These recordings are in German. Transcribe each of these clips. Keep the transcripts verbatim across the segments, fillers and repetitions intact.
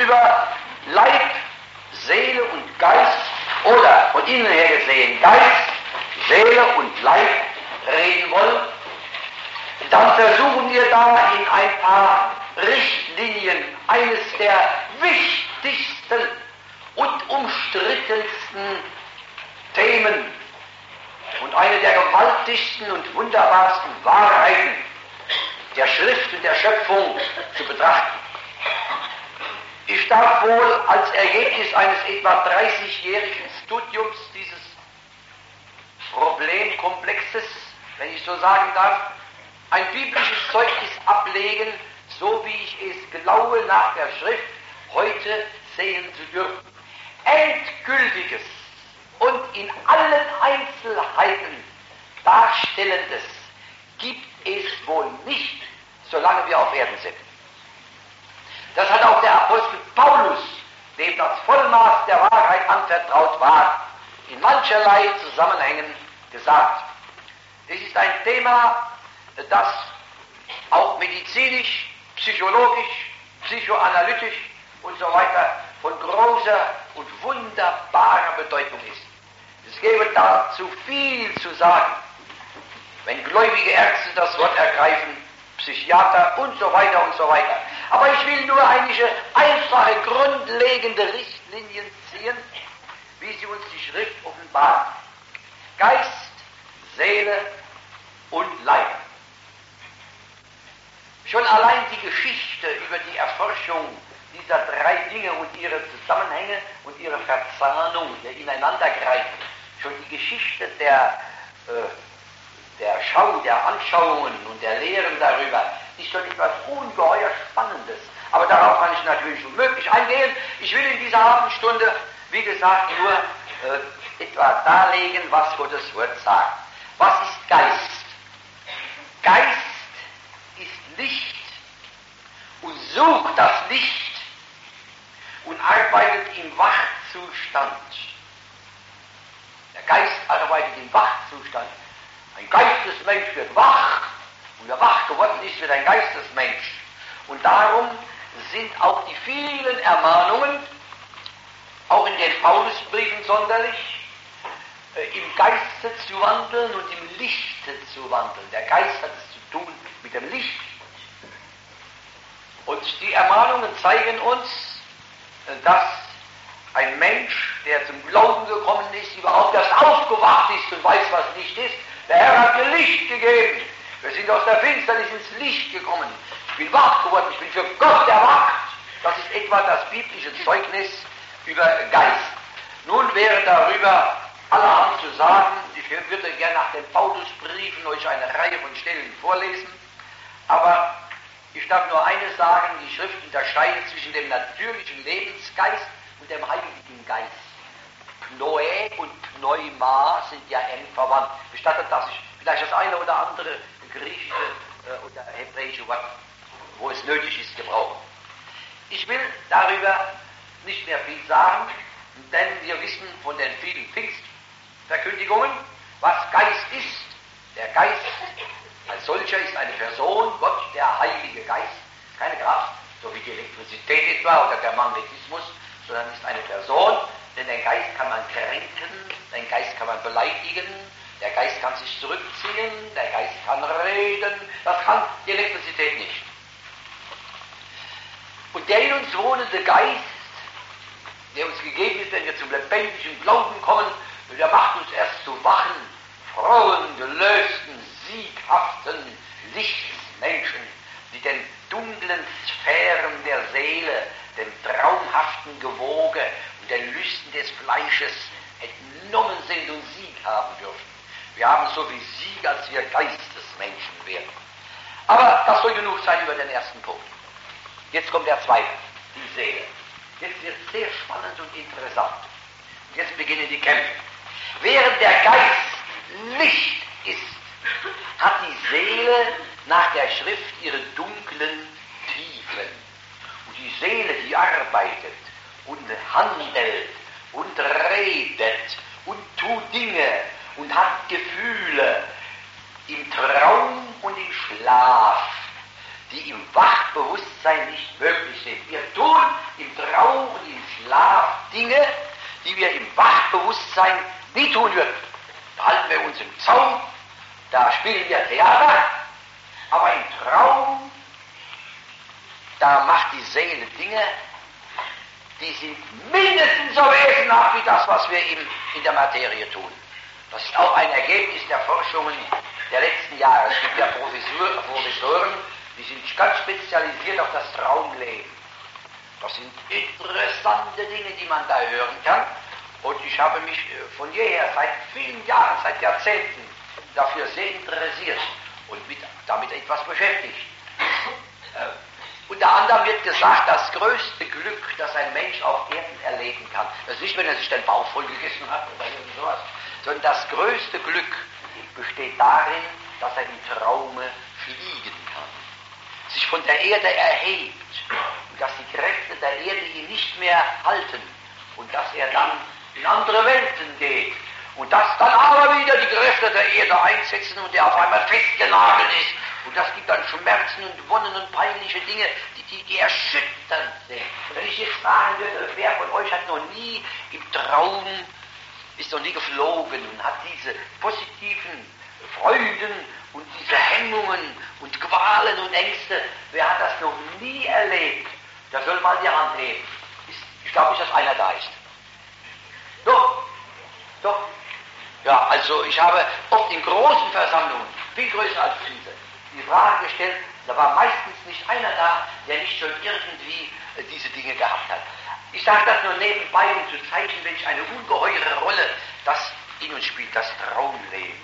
über Leib, Seele und Geist oder von innen her gesehen Geist, Seele und Leib reden wollen, dann versuchen wir da in ein paar Richtlinien eines der wichtigsten und umstrittensten Themen und eine der gewaltigsten und wunderbarsten Wahrheiten der Schrift und der Schöpfung zu betrachten. Ich darf wohl als Ergebnis eines etwa dreißigjährigen Studiums dieses Problemkomplexes, wenn ich so sagen darf, ein biblisches Zeugnis ablegen, so wie ich es glaube, nach der Schrift heute sehen zu dürfen. Endgültiges und in allen Einzelheiten darstellendes gibt es wohl nicht, solange wir auf Erden sind. Das hat auch der Apostel Paulus, dem das Vollmaß der Wahrheit anvertraut war, in mancherlei Zusammenhängen gesagt. Es ist ein Thema, das auch medizinisch, psychologisch, psychoanalytisch und so weiter von großer und wunderbarer Bedeutung ist. Es gäbe dazu viel zu sagen, wenn gläubige Ärzte das Wort ergreifen, Psychiater und so weiter und so weiter. Aber ich will nur einige einfache, grundlegende Richtlinien ziehen, wie sie uns die Schrift offenbart. Geist, Seele und Leib. Schon allein die Geschichte über die Erforschung dieser drei Dinge und ihre Zusammenhänge und ihre Verzahnung, der Ineinandergreifen, schon die Geschichte der, äh, der Schau, der Anschauungen und der Lehren darüber, ist schon etwas ungeheuer Spannendes. Aber darauf kann ich natürlich unmöglich eingehen. Ich will in dieser Abendstunde, wie gesagt, nur äh, etwa darlegen, was Gottes Wort sagt. Was ist Geist? Geist ist Licht und sucht das Licht und arbeitet im Wachzustand. Der Geist arbeitet im Wachzustand. Ein Geistesmensch wird wach, und wer wach geworden ist, wird ein Geistesmensch. Und darum sind auch die vielen Ermahnungen, auch in den Paulusbriefen sonderlich, äh, im Geiste zu wandeln und im Lichte zu wandeln. Der Geist hat es zu tun mit dem Licht. Und die Ermahnungen zeigen uns, dass ein Mensch, der zum Glauben gekommen ist, überhaupt erst aufgewacht ist und weiß, was Licht ist. Der Herr hat mir Licht gegeben. Wir sind aus der Finsternis ins Licht gekommen. Ich bin wach geworden, ich bin für Gott erwacht. Das ist etwa das biblische Zeugnis über Geist. Nun wäre darüber allerhand zu sagen. Ich würde gerne nach den Paulusbriefen euch eine Reihe von Stellen vorlesen. Aber ich darf nur eines sagen, die Schrift unterscheidet zwischen dem natürlichen Lebensgeist und dem Heiligen Geist. Pnoe und Pneuma sind ja eng verwandt. Gestattet, dass ich vielleicht das eine oder andere griechische äh, oder hebräische Wort, wo es nötig ist, gebrauche. Ich will darüber nicht mehr viel sagen, denn wir wissen von den vielen Pfingstverkündigungen, was Geist ist. Der Geist als solcher ist eine Person, Gott, der Heilige Geist, keine Kraft, so wie die Elektrizität etwa oder der Magnetismus, sondern ist eine Person, denn den Geist kann man kränken, den Geist kann man beleidigen, der Geist kann sich zurückziehen, der Geist kann reden, das kann die Elektrizität nicht. Und der in uns wohnende Geist, der uns gegeben ist, wenn wir zum lebendigen Glauben kommen, der macht uns erst zu wachen, frohen, gelösten, sieghaften Lichtmenschen, die den dunklen Sphären der Seele, dem traumhaften Gewoge und den Lüsten des Fleisches entnommen sind und Sieg haben dürfen. Wir haben so viel Sieg, als wir Geistesmenschen werden. Aber das soll genug sein über den ersten Punkt. Jetzt kommt der zweite, die Seele. Jetzt wird es sehr spannend und interessant. Jetzt beginnen die Kämpfe. Während der Geist Licht ist, hat die Seele nach der Schrift ihre dunklen Tiefen. Und die Seele, die arbeitet und handelt und redet und tut Dinge und hat Gefühle im Traum und im Schlaf. die im Wachbewusstsein nicht möglich sind. Wir tun im Traum und im Schlaf Dinge, die wir im Wachbewusstsein nie tun würden. Da halten wir uns im Zaum, da spielen wir Theater, aber im Traum, da macht die Seele Dinge, die sind mindestens so wesenhaft wie das, was wir in, in der Materie tun. Das ist auch ein Ergebnis der Forschungen der letzten Jahre. Es gibt ja Professor, Professoren, die sind ganz spezialisiert auf das Traumleben. Das sind interessante Dinge, die man da hören kann. Und ich habe mich von jeher, seit vielen Jahren, seit Jahrzehnten, dafür sehr interessiert und mit, damit etwas beschäftigt. Äh, unter anderem wird gesagt, das größte Glück, das ein Mensch auf Erden erleben kann, das ist nicht, wenn er sich den Bauch voll gegessen hat oder irgend sowas, sondern das größte Glück besteht darin, dass er im Traume fliegen kann, sich von der Erde erhebt und dass die Kräfte der Erde ihn nicht mehr halten und dass er dann in andere Welten geht und dass dann aber wieder die Kräfte der Erde einsetzen und er auf einmal festgenagelt ist und das gibt dann Schmerzen und Wonnen und peinliche Dinge, die, die, die erschütternd sind. Und wenn ich jetzt fragen würde, wer von euch hat noch nie im Traum, ist noch nie geflogen und hat diese positiven Freuden und diese Hemmungen und Qualen und Ängste, wer hat das noch nie erlebt? Der soll mal die Hand heben. Ich glaube nicht, dass einer da ist. Doch, doch. Ja, also ich habe oft in großen Versammlungen, viel größer als diese, die Frage gestellt, da war meistens nicht einer da, der nicht schon irgendwie äh, diese Dinge gehabt hat. Ich sage das nur nebenbei, um zu zeigen, welch eine ungeheure Rolle das in uns spielt, das Traumleben.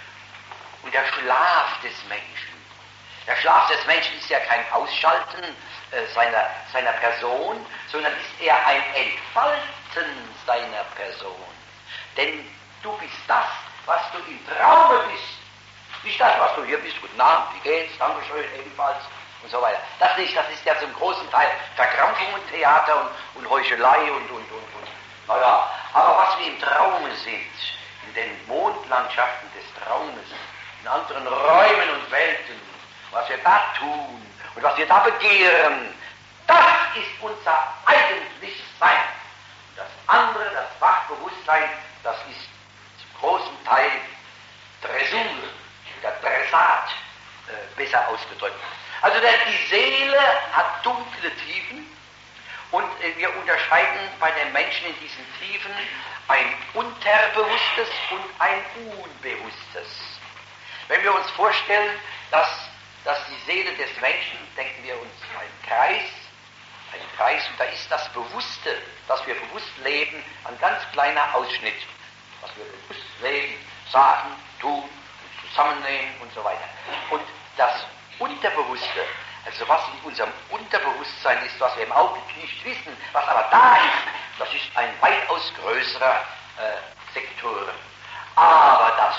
Und der Schlaf des Menschen. Der Schlaf des Menschen ist ja kein Ausschalten äh, seiner, seiner Person, sondern ist eher ein Entfalten seiner Person. Denn du bist das, was du im Traume bist. Nicht das, was du hier bist. Guten Abend, wie geht's? Dankeschön, ebenfalls. Und so weiter. Das nicht, das ist ja zum großen Teil Verkrampfung und Theater und, und Heuchelei und, und, und, und. Naja, aber was wir im Traume sind, in den Mondlandschaften des Traumes, in anderen Räumen und Welten, was wir da tun und was wir da begehren, das ist unser eigentliches Sein. Und das andere, das Wachbewusstsein, das ist zum großen Teil Dressur oder Dressat, äh, besser ausgedrückt. Also der, die Seele hat dunkle Tiefen und äh, wir unterscheiden bei den Menschen in diesen Tiefen ein Unterbewusstes und ein Unbewusstes. Wenn wir uns vorstellen, dass, dass die Seele des Menschen, denken wir uns einen Kreis, einen Kreis, und da ist das Bewusste, das wir bewusst leben, ein ganz kleiner Ausschnitt, was wir bewusst leben, sagen, tun, zusammennehmen und so weiter. Und das Unterbewusste, also was in unserem Unterbewusstsein ist, was wir im Augenblick nicht wissen, was aber da ist, das ist ein weitaus größerer äh, Sektor. Aber das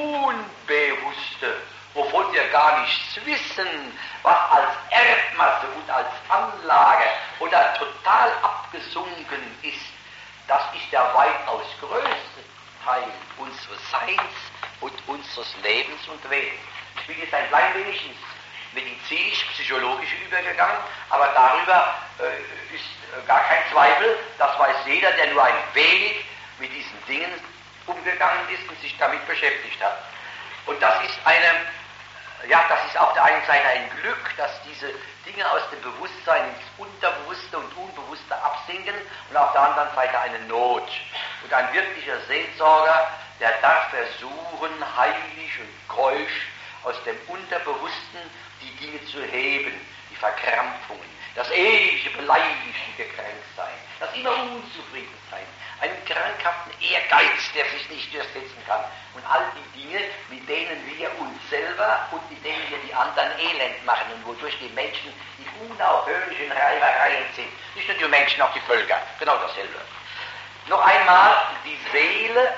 Unbewusste, wovon wir gar nichts wissen, was als Erdmasse und als Anlage oder total abgesunken ist, das ist der weitaus größte Teil unseres Seins und unseres Lebens und Wesens. Ich bin jetzt ein klein wenig ins medizinisch-psychologische übergegangen, aber darüber äh, ist äh, gar kein Zweifel, das weiß jeder, der nur ein wenig mit diesen Dingen umgegangen ist und sich damit beschäftigt hat. Und das ist eine, ja, das ist auf der einen Seite ein Glück, dass diese Dinge aus dem Bewusstsein ins Unterbewusste und Unbewusste absinken, und auf der anderen Seite eine Not. Und ein wirklicher Seelsorger, der darf versuchen, heilig und keusch aus dem Unterbewussten die Dinge zu heben, die Verkrampfungen, das ewige beleidigte Gekränktsein, das immer Unzufriedensein, einen krankhaften Ehrgeiz, der sich nicht durchsetzen kann, und all die Dinge, mit denen wir uns selber und mit denen wir die anderen elend machen und wodurch die Menschen in unaufhörlichen Reibereien sind. Nicht nur die Menschen, auch die Völker, genau dasselbe. Noch einmal, die Seele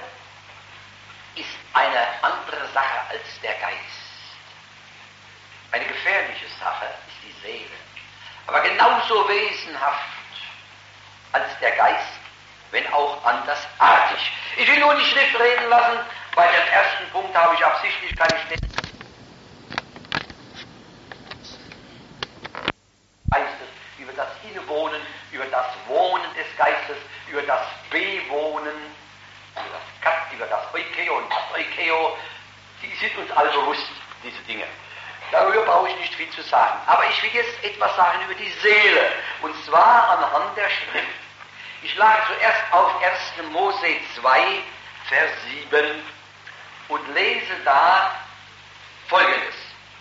ist eine andere Sache als der Geist. Eine gefährliche Sache ist die Seele, aber genauso wesenhaft als der Geist, wenn auch andersartig. Ich will nur die Schrift reden lassen. Bei dem ersten Punkt habe ich absichtlich keine Stelle. das Innewohnen, über das Wohnen des Geistes, über das Bewohnen, über das Kat, über das Oikeo und das Oikeo, die sind uns alle bewusst, diese Dinge. Darüber brauche ich nicht viel zu sagen. Aber ich will jetzt etwas sagen über die Seele, und zwar anhand der Schrift. Ich schlage zuerst auf erster Mose zwei, Vers sieben und lese da Folgendes.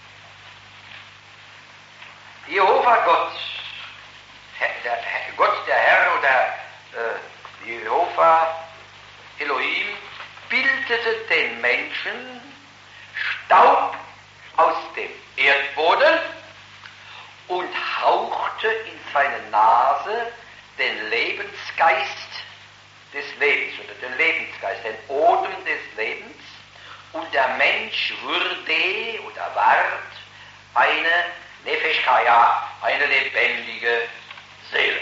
Jehova Gott, der, der, Gott der Herr oder äh, Jehova Elohim, bildete den Menschen Staub aus dem Erdboden und hauchte in seine Nase den Lebensgeist des Lebens oder den Lebensgeist, den Odem des Lebens, und der Mensch wurde oder ward eine Nefesh Chaya, eine lebendige Seele.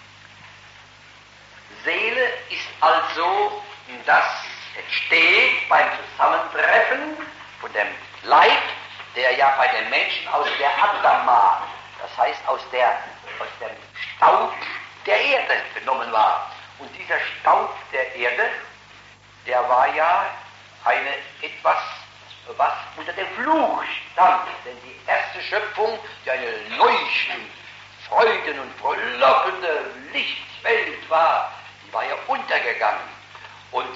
Seele ist also, das entsteht beim Zusammentreffen von dem Leib, der ja bei den Menschen aus der Adama, das heißt aus, der, aus dem Staub der Erde genommen war. Und dieser Staub der Erde, der war ja eine etwas, was unter dem Fluch stand. Denn die erste Schöpfung, die eine leuchtend, freuden- und frohlockende Lichtwelt war, die war ja untergegangen. Und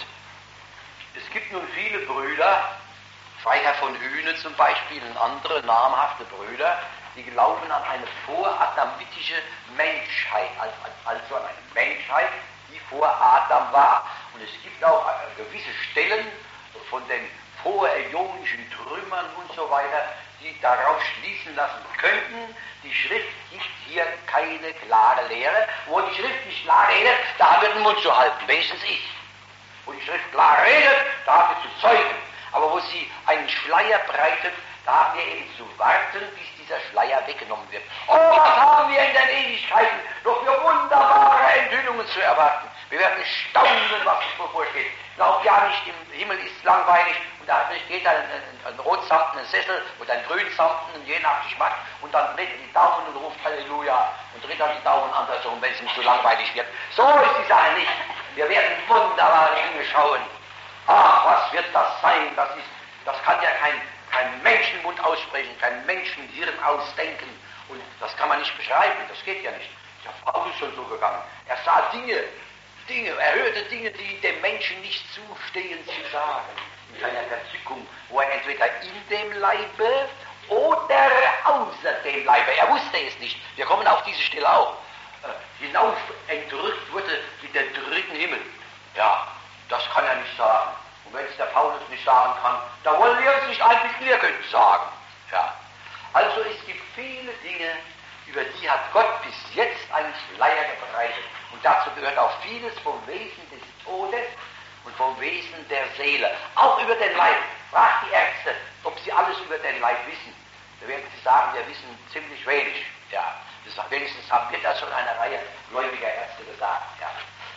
es gibt nun viele Brüder, Freiherr von Hühne zum Beispiel und andere namhafte Brüder, die glauben an eine voradamitische Menschheit, also an eine Menschheit, die vor Adam war. Und es gibt auch gewisse Stellen von den voräonischen Trümmern und so weiter, die darauf schließen lassen könnten, die Schrift gibt hier keine klare Lehre. Wo die Schrift nicht klar redet, da haben wir den Mund zu halten, wenigstens ich. Wo die Schrift klar redet, da haben wir zu zeugen. Aber wo sie einen Schleier breitet, da haben wir eben zu warten, bis dieser Schleier weggenommen wird. Oh, was haben wir in den Ewigkeiten noch für wunderbare Enthüllungen zu erwarten. Wir werden staunen, was uns bevorsteht. Glaubt ja nicht, im Himmel ist langweilig und da steht ein, ein, ein rotsamtenen Sessel oder ein grünsamtenen, je nach Geschmack, und dann dreht er die Daumen und ruft Halleluja und dreht dann die Daumen andersrum, wenn es ihm zu langweilig wird. So ist die Sache nicht. Wir werden wunderbare Dinge schauen. Ach, was wird das sein? Das ist, das kann ja kein, kein Menschenmund aussprechen, kein Menschenhirn ausdenken. Und das kann man nicht beschreiben, das geht ja nicht. Der Paulus ist schon so gegangen. Er sah Dinge, Dinge, er hörte Dinge, die dem Menschen nicht zustehen zu sagen. In seiner Verzückung, wo er entweder in dem Leibe oder außer dem Leibe, er wusste es nicht. Wir kommen auf diese Stelle auch. Äh, hinauf entrückt wurde in den dritten Himmel. Ja, das kann er nicht sagen. Und wenn es der Paulus nicht sagen kann, da wollen wir uns nicht einbilden, wir können es sagen. Ja. Also es gibt viele Dinge, über die hat Gott bis jetzt einen Schleier gebreitet. Und dazu gehört auch vieles vom Wesen des Todes und vom Wesen der Seele. Auch über den Leib. Fragt die Ärzte, ob sie alles über den Leib wissen. Da werden sie sagen, wir wissen ziemlich wenig. Ja. Das, wenigstens haben wir das schon eine Reihe gläubiger Ärzte gesagt. Ja.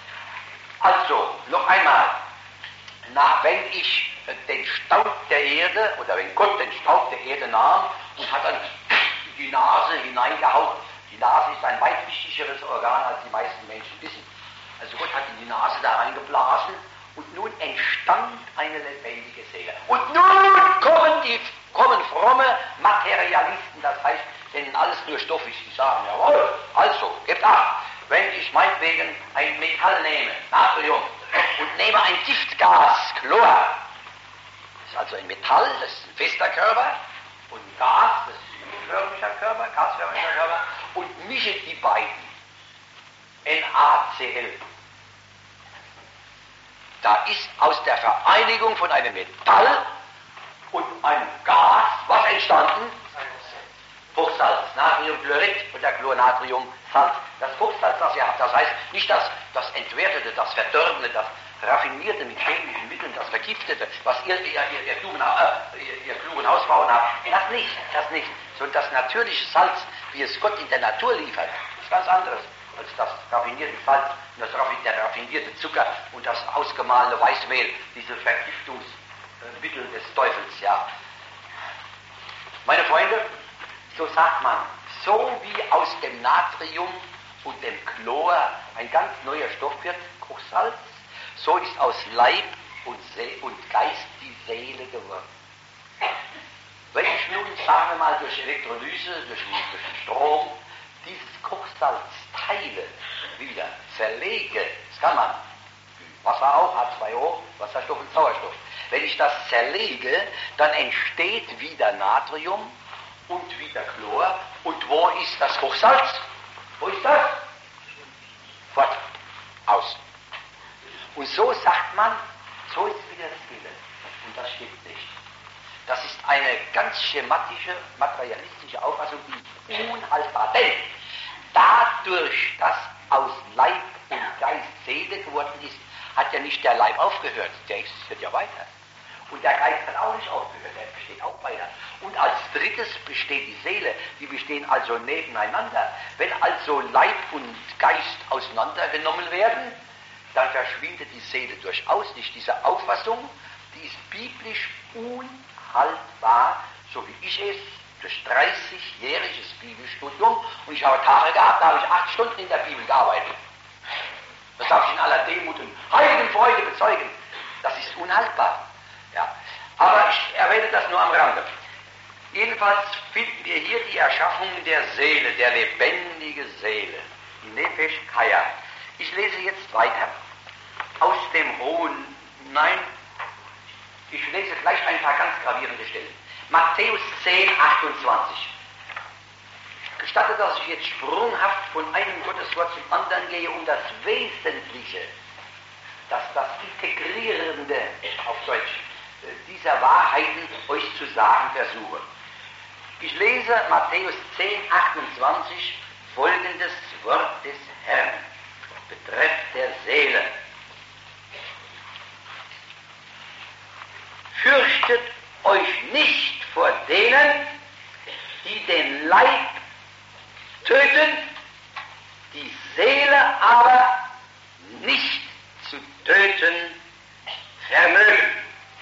Also, noch einmal, na, wenn ich den Staub der Erde, oder wenn Gott den Staub der Erde nahm und hat dann die Nase hineingehaucht, die Nase ist ein weit wichtigeres Organ, als die meisten Menschen wissen. Also Gott hat in die Nase da reingeblasen und nun entstand eine lebendige Seele. Und nun kommen die, kommen fromme Materialisten, das heißt, denen alles nur Stoff ist, die sagen, jawohl, also, gebt acht. Wenn ich meinetwegen ein Metall nehme, Natrium, und nehme ein Giftgas, Chlor, das ist also ein Metall, das ist ein fester Körper, und ein Gas, das ist ein förmiger Körper, gasförmiger Körper, und mische die beiden, N A C L. Da ist aus der Vereinigung von einem Metall und einem Gas was entstanden? Hochsalz, Natriumchlorid oder Chlornatriumsalz. Das Hochsalz, das ihr habt, das heißt nicht das, das Entwertete, das Verdorbene, das Raffinierte mit chemischen Mitteln, das Vergiftete, was ihr, ihr, ihr, ihr, klugen, äh, ihr, ihr klugen Hausfrauen habt. Das nicht, das nicht. Sondern das natürliche Salz, wie es Gott in der Natur liefert, ist ganz anderes als das raffinierte Salz und das, der raffinierte Zucker und das ausgemahlene Weißmehl, diese Vergiftungsmittel des Teufels, ja. Meine Freunde, so sagt man, So wie aus dem Natrium und dem Chlor ein ganz neuer Stoff wird, Kochsalz, so ist aus Leib und, See und Geist die Seele geworden. Wenn ich nun, sagen wir mal, durch Elektrolyse, durch, durch den Strom, dieses Kochsalz teile, wieder zerlege, das kann man, Wasser auch, H zwei O, Wasserstoff und Sauerstoff. Wenn ich das zerlege, dann entsteht wieder Natrium und wieder Chlor. Und wo ist das Kochsalz? Wo ist das? Fort, aus. Und so sagt man, so ist wieder das Seele. Und das stimmt nicht. Das ist eine ganz schematische, materialistische Auffassung, die ist unhaltbar. Denn dadurch, dass aus Leib und Geist Seele geworden ist, hat ja nicht der Leib aufgehört, der existiert ja weiter. Und der Geist hat auch nicht aufgehört, der besteht auch weiter. Und als drittes besteht die Seele, die bestehen also nebeneinander. Wenn also Leib und Geist auseinandergenommen werden, dann verschwindet die Seele durchaus nicht. Diese Auffassung, die ist biblisch unhaltbar, so wie ich es durch dreißigjähriges Bibelstudium, und ich habe Tage gehabt, da habe ich acht Stunden in der Bibel gearbeitet. Das darf ich in aller Demut und heiligen Freude bezeugen. Das ist unhaltbar. Ja. Aber ich erwähne das nur am Rande. Jedenfalls finden wir hier die Erschaffung der Seele, der lebendige Seele. Die Nefesh Chaya. Ich lese jetzt weiter aus dem Hohen, nein, ich lese gleich ein paar ganz gravierende Stellen. Matthäus zehn, achtundzwanzig. Gestattet, dass ich jetzt sprunghaft von einem Gotteswort zum anderen gehe, um das Wesentliche, das, das Integrierende auf Deutsch dieser Wahrheiten euch zu sagen versuche. Ich lese Matthäus zehn, achtundzwanzig, folgendes Wort des Herrn betreffend der Seele. Fürchtet euch nicht vor denen, die den Leib töten, die Seele aber nicht zu töten vermögen.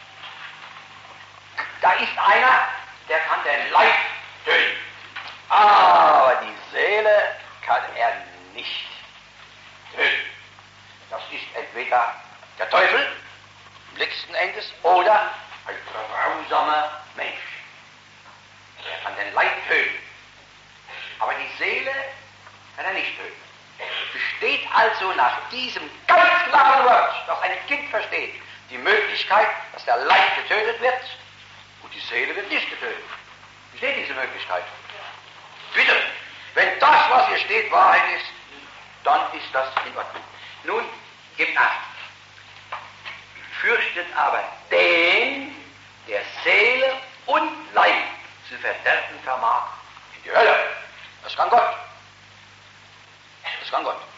Da ist einer, der kann den Leib töten, aber die Seele kann er nicht töten. Das ist entweder der Teufel, letzten Endes, oder ein grausamer Mensch. Er kann den Leib töten, aber die Seele kann er nicht töten. Besteht also nach diesem ganz klaren Wort, das ein Kind versteht, die Möglichkeit, dass der Leib getötet wird und die Seele wird nicht getötet. Besteht diese Möglichkeit? Bitte, wenn das, was hier steht, Wahrheit ist, dann ist das in Ordnung. Nun, gebt Acht. Fürchtet aber den, der Seele und Leib zu verderben vermag, in die Hölle. Das kann Gott. Das kann Gott.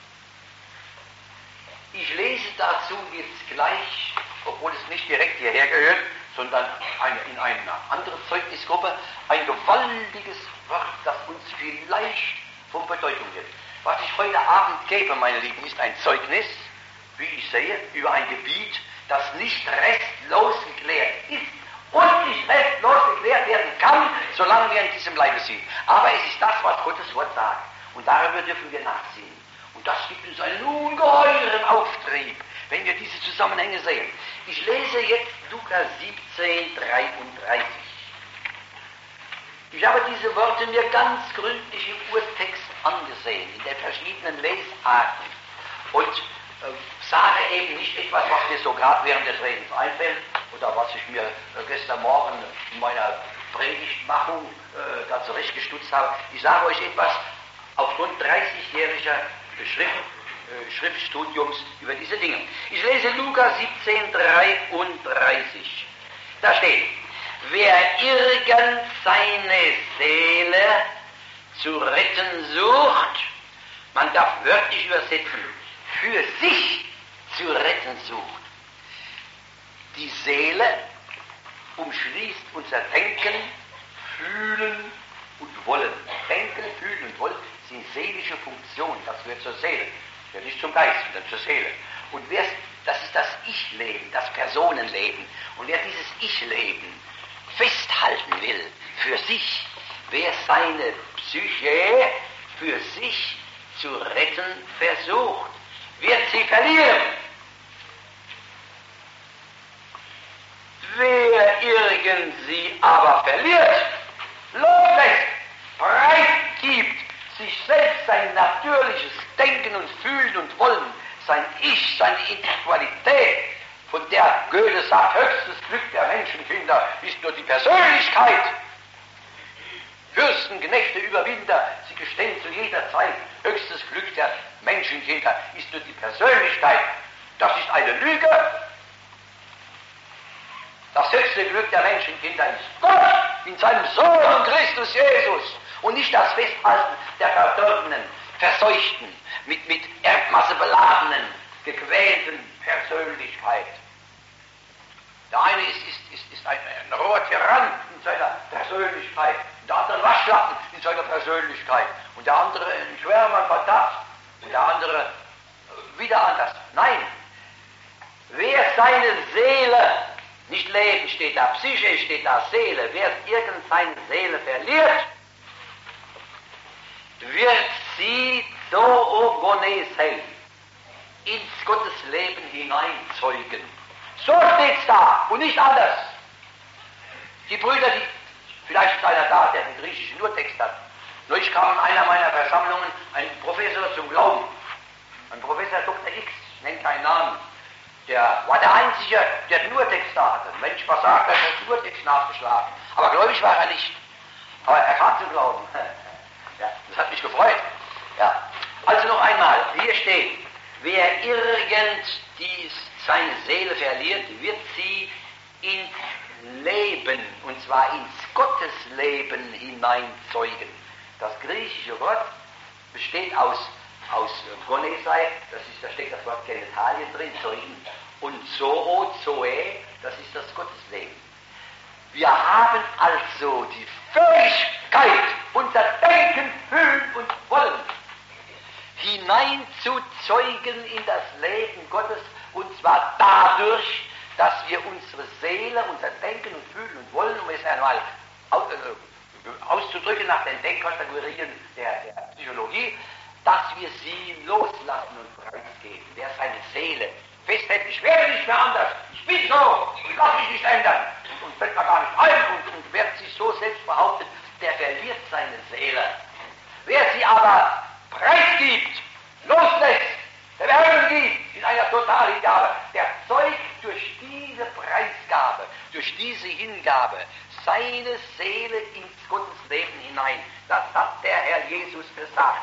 Ich lese dazu jetzt gleich, obwohl es nicht direkt hierher gehört, sondern eine, in eine andere Zeugnisgruppe, ein gewaltiges Wort, das uns vielleicht von Bedeutung wird. Was ich heute Abend gebe, meine Lieben, ist ein Zeugnis, wie ich sehe, über ein Gebiet, das nicht restlos geklärt ist und nicht restlos geklärt werden kann, solange wir in diesem Leibe sind. Aber es ist das, was Gottes Wort sagt. Und darüber dürfen wir nachsehen. Und das gibt uns einen ungeheuren Auftrieb, wenn wir diese Zusammenhänge sehen. Ich lese jetzt Lukas siebzehn, dreiunddreißig. Ich habe diese Worte mir ganz gründlich im Urtext angesehen, in den verschiedenen Lesarten. Und äh, sage eben nicht etwas, was mir so gerade während des Redens einfällt, oder was ich mir äh, gestern Morgen in meiner Predigtmachung äh, da zurechtgestutzt habe. Ich sage euch etwas aufgrund dreißigjähriger Schrift, äh, Schriftstudiums über diese Dinge. Ich lese Lukas siebzehn, dreiunddreißig. Da steht: Wer irgend seine Seele zu retten sucht, man darf wörtlich übersetzen, für sich zu retten sucht. Die Seele umschließt unser Denken, Fühlen und Wollen. Denken, Fühlen und Wollen sind seelische Funktionen, das gehört zur Seele. Das gehört nicht zum Geist, sondern zur Seele. Und wer, das ist das Ich-Leben, das Personenleben. Und wer dieses Ich-Leben festhalten will, für sich, wer seine Psyche für sich zu retten versucht, wird sie verlieren. Wer irgend sie aber verliert, loslässt, preisgibt, sich selbst sein natürliches Denken und Fühlen und Wollen, sein Ich, seine Individualität, von der Goethe sagt, höchstes Glück der Menschenkinder ist nur die Persönlichkeit. Fürsten, Knechte, Überwinder, sie gestehen zu jeder Zeit, höchstes Glück der Menschenkinder ist nur die Persönlichkeit. Das ist eine Lüge. Das höchste Glück der Menschenkinder ist Gott in seinem Sohn Christus Jesus und nicht das Festhalten der verdorbenen, verseuchten, mit, mit Erbmasse beladenen, gequälten Persönlichkeit. Der eine ist, ist, ist, ist ein, ein roher Tyrann in seiner Persönlichkeit, der andere ein Waschlappen in seiner Persönlichkeit und der andere ein Schwärmer, ein Verdacht und der andere wieder anders. Nein, wer seine Seele, nicht Leben steht da, Psyche steht da, Seele, wer irgend seine Seele verliert, wird sie zoogonesen, ins Gottesleben hineinzeugen. So steht's da und nicht anders. Die Brüder, die, vielleicht ist einer da, der den griechischen Urtext hat. Neulich kam in einer meiner Versammlungen ein Professor zum Glauben. Ein Professor Doktor X, ich nenne keinen Namen. Der war der Einzige, der den Urtext da hatte. Wenn ich was sagte, hat er den Urtext nachgeschlagen. Aber gläubig war er nicht. Aber er kam zum Glauben. Ja, das hat mich gefreut. Ja. Also noch einmal, hier steht, wer irgend dies seine Seele verliert, wird sie ins Leben, und zwar ins Gottesleben hineinzeugen. Das griechische Wort besteht aus, aus Gonesei, das ist, da steckt das Wort Genitalien drin, zeugen, und Zoo, Zoe, das ist das Gottesleben. Wir haben also die Fähigkeit, unser Denken, Fühlen und Wollen hineinzuzeugen in das Leben Gottes, und zwar dadurch, dass wir unsere Seele, unser Denken und Fühlen und Wollen, um es einmal auszudrücken nach den Denkkategorien der, der Psychologie, dass wir sie loslassen und preisgeben. Wer seine Seele festhält, ich werde nicht mehr anders, ich bin so, ich lasse mich nicht ändern, und, und fällt mir gar nicht ein und, und wer sich so selbst behauptet, der verliert seine Seele. Wer sie aber preisgibt, loslässt, der Werbung gibt in einer Totalhingabe, der zeugt durch diese Preisgabe, durch diese Hingabe seine Seele ins Gottesleben hinein. Das hat der Herr Jesus gesagt.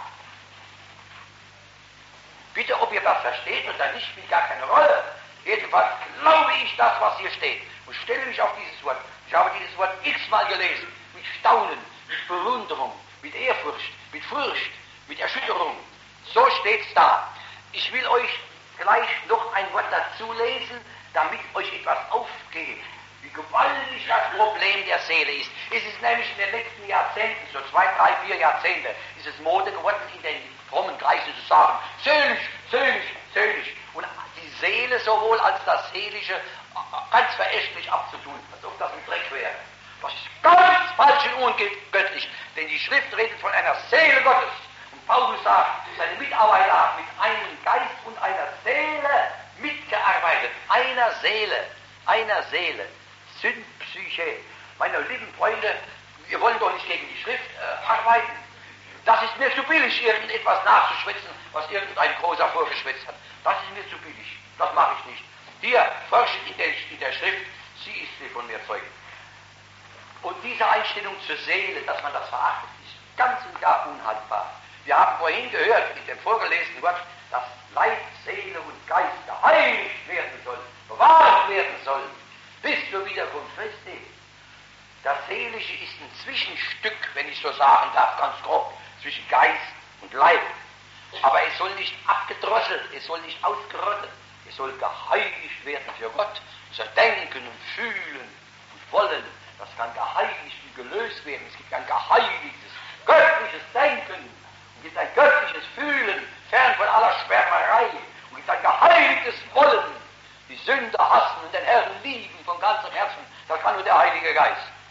Bitte, ob ihr das versteht oder nicht, spielt gar keine Rolle. Jedenfalls glaube ich das, was hier steht, und stelle mich auf dieses Wort. Ich habe dieses Wort x-mal gelesen, mit Staunen, mit Bewunderung, mit Ehrfurcht, mit Furcht, mit Erschütterung. So steht's da. Ich will euch gleich noch ein Wort dazu lesen, damit euch etwas aufgeht, wie gewaltig das Problem der Seele ist. Es ist nämlich in den letzten Jahrzehnten, so zwei, drei, vier Jahrzehnte, ist es Mode geworden, in den frommen Kreisen zu sagen, seelisch, seelisch, seelisch. Und die Seele sowohl als das Seelische ganz verächtlich abzutun, als ob das ein Dreck wäre. Das ist ganz falsch und ungöttlich, denn die Schrift redet von einer Seele Gottes. Und Paulus sagt, seine Mitarbeiter haben mit einem Geist und einer Seele mitgearbeitet. Einer Seele, einer Seele. Sündpsyche. Meine lieben Freunde, wir wollen doch nicht gegen die Schrift äh, arbeiten. Das ist mir zu billig, irgendetwas nachzuschwitzen, was irgendein Großer vorgeschwitzt hat. Das ist mir zu billig. Das mache ich nicht. Hier, forscht in der, in der Schrift, sie ist sie von mir Zeugen. Und diese Einstellung zur Seele, dass man das verachtet, ist ganz und gar unhaltbar. Wir haben vorhin gehört, in dem vorgelesenen Wort, dass Leib, Seele und Geist geheiligt werden sollen, bewahrt werden sollen, bis zur Wiederkunft Christi. Das Seelische ist ein Zwischenstück, wenn ich so sagen darf, ganz grob, zwischen Geist und Leib. Aber es soll nicht abgedrosselt, es soll nicht ausgerottet, es soll geheiligt werden für Gott. Unser Denken und Fühlen und Wollen, das kann geheiligt und gelöst werden. Es gibt ein geheiligtes, göttliches Denken, es gibt ein göttliches Fühlen, fern von aller Schwärmerei, und es gibt ein geheiligtes Wollen, die Sünde hassen und den Herrn lieben von ganzem Herzen. Das kann nur der Heilige Geist.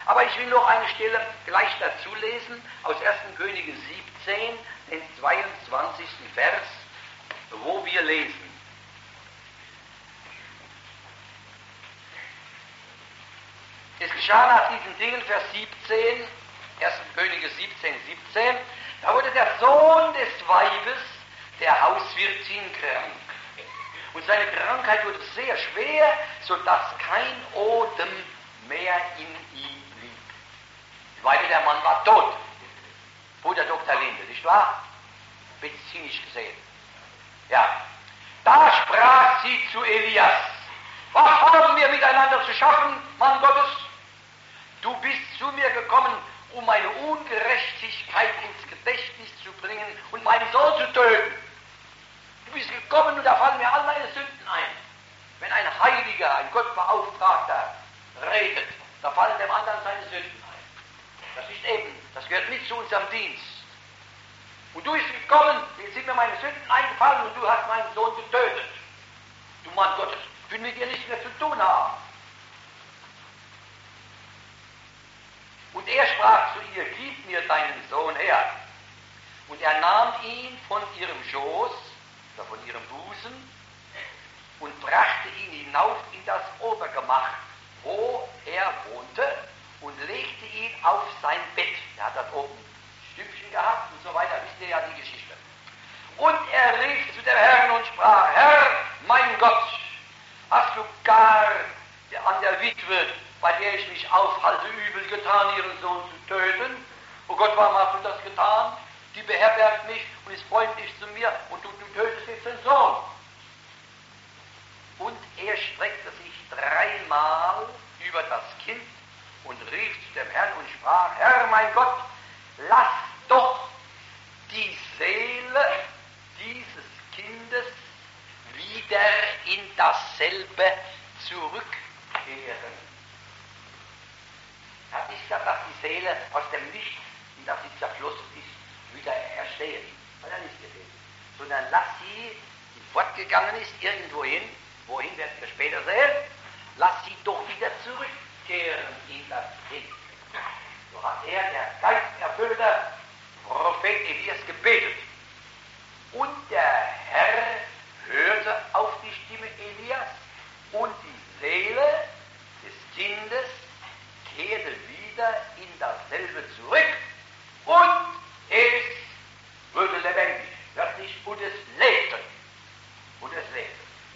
Aber ich will noch eine Stelle gleich dazu lesen, aus ersten Könige siebzehn, den zweiundzwanzigsten Vers, wo wir lesen. Es geschah nach diesen Dingen, Vers siebzehn, ersten Könige siebzehn, siebzehn, da wurde der Sohn des Weibes, der Hauswirtin, krank. Und seine Krankheit wurde sehr schwer, sodass kein Odem mehr in ihm blieb. Weil der Mann war tot. Bruder Doktor Linde, nicht wahr? Medizinisch gesehen. Ja. Da sprach sie zu Elias: Was haben wir miteinander zu schaffen, Mann Gottes? Du bist zu mir gekommen, um meine Ungerechtigkeit ins Gedächtnis zu bringen und meinen Sohn zu töten. Du bist gekommen und da fallen mir all meine Sünden ein. Wenn ein Heiliger, ein Gottbeauftragter redet, da fallen dem anderen seine Sünden ein. Das ist eben, das gehört mit zu unserem Dienst. Und du bist gekommen, jetzt sind mir meine Sünden eingefallen und du hast meinen Sohn getötet. Du Mann Gottes, ich will mit dir nichts mehr zu tun haben. Und er sprach zu ihr: Gib mir deinen Sohn her. Und er nahm ihn von ihrem Schoß, oder von ihrem Busen, und brachte ihn hinauf in das Obergemach, wo er wohnte, und legte ihn auf sein Bett. Er hat dort oben Stübchen gehabt und so weiter, wisst ihr ja die Geschichte. Und er rief zu dem Herrn und sprach: Herr, mein Gott, hast du gar an der Witwe, bei der ich mich aufhalte, übel getan, ihren Sohn zu töten? Oh Gott, warum hast du das getan? Die beherbergt mich und ist freundlich zu mir und du, du tötest jetzt den Sohn. Und er streckte sich dreimal über das Kind und rief zu dem Herrn und sprach: Herr, mein Gott, lass doch die Seele dieses Kindes wieder in dasselbe zurückkehren. Er hat nicht gesagt, dass die Seele aus dem Licht, in das sie zerflossen ist, wieder ersteht. Hat er nicht gesehen. Sondern lass sie, die fortgegangen ist, irgendwohin, wohin werden wir später sehen, lass sie doch wieder zurückkehren in das Kind. So hat er, der geisterfüllte Prophet Elias, gebetet. Und der Herr hörte auf die Stimme Elias, und die Seele des Kindes kehrte wieder in dasselbe zurück, und es wurde lebendig, wörtlich, und es lebte. Und es lebte.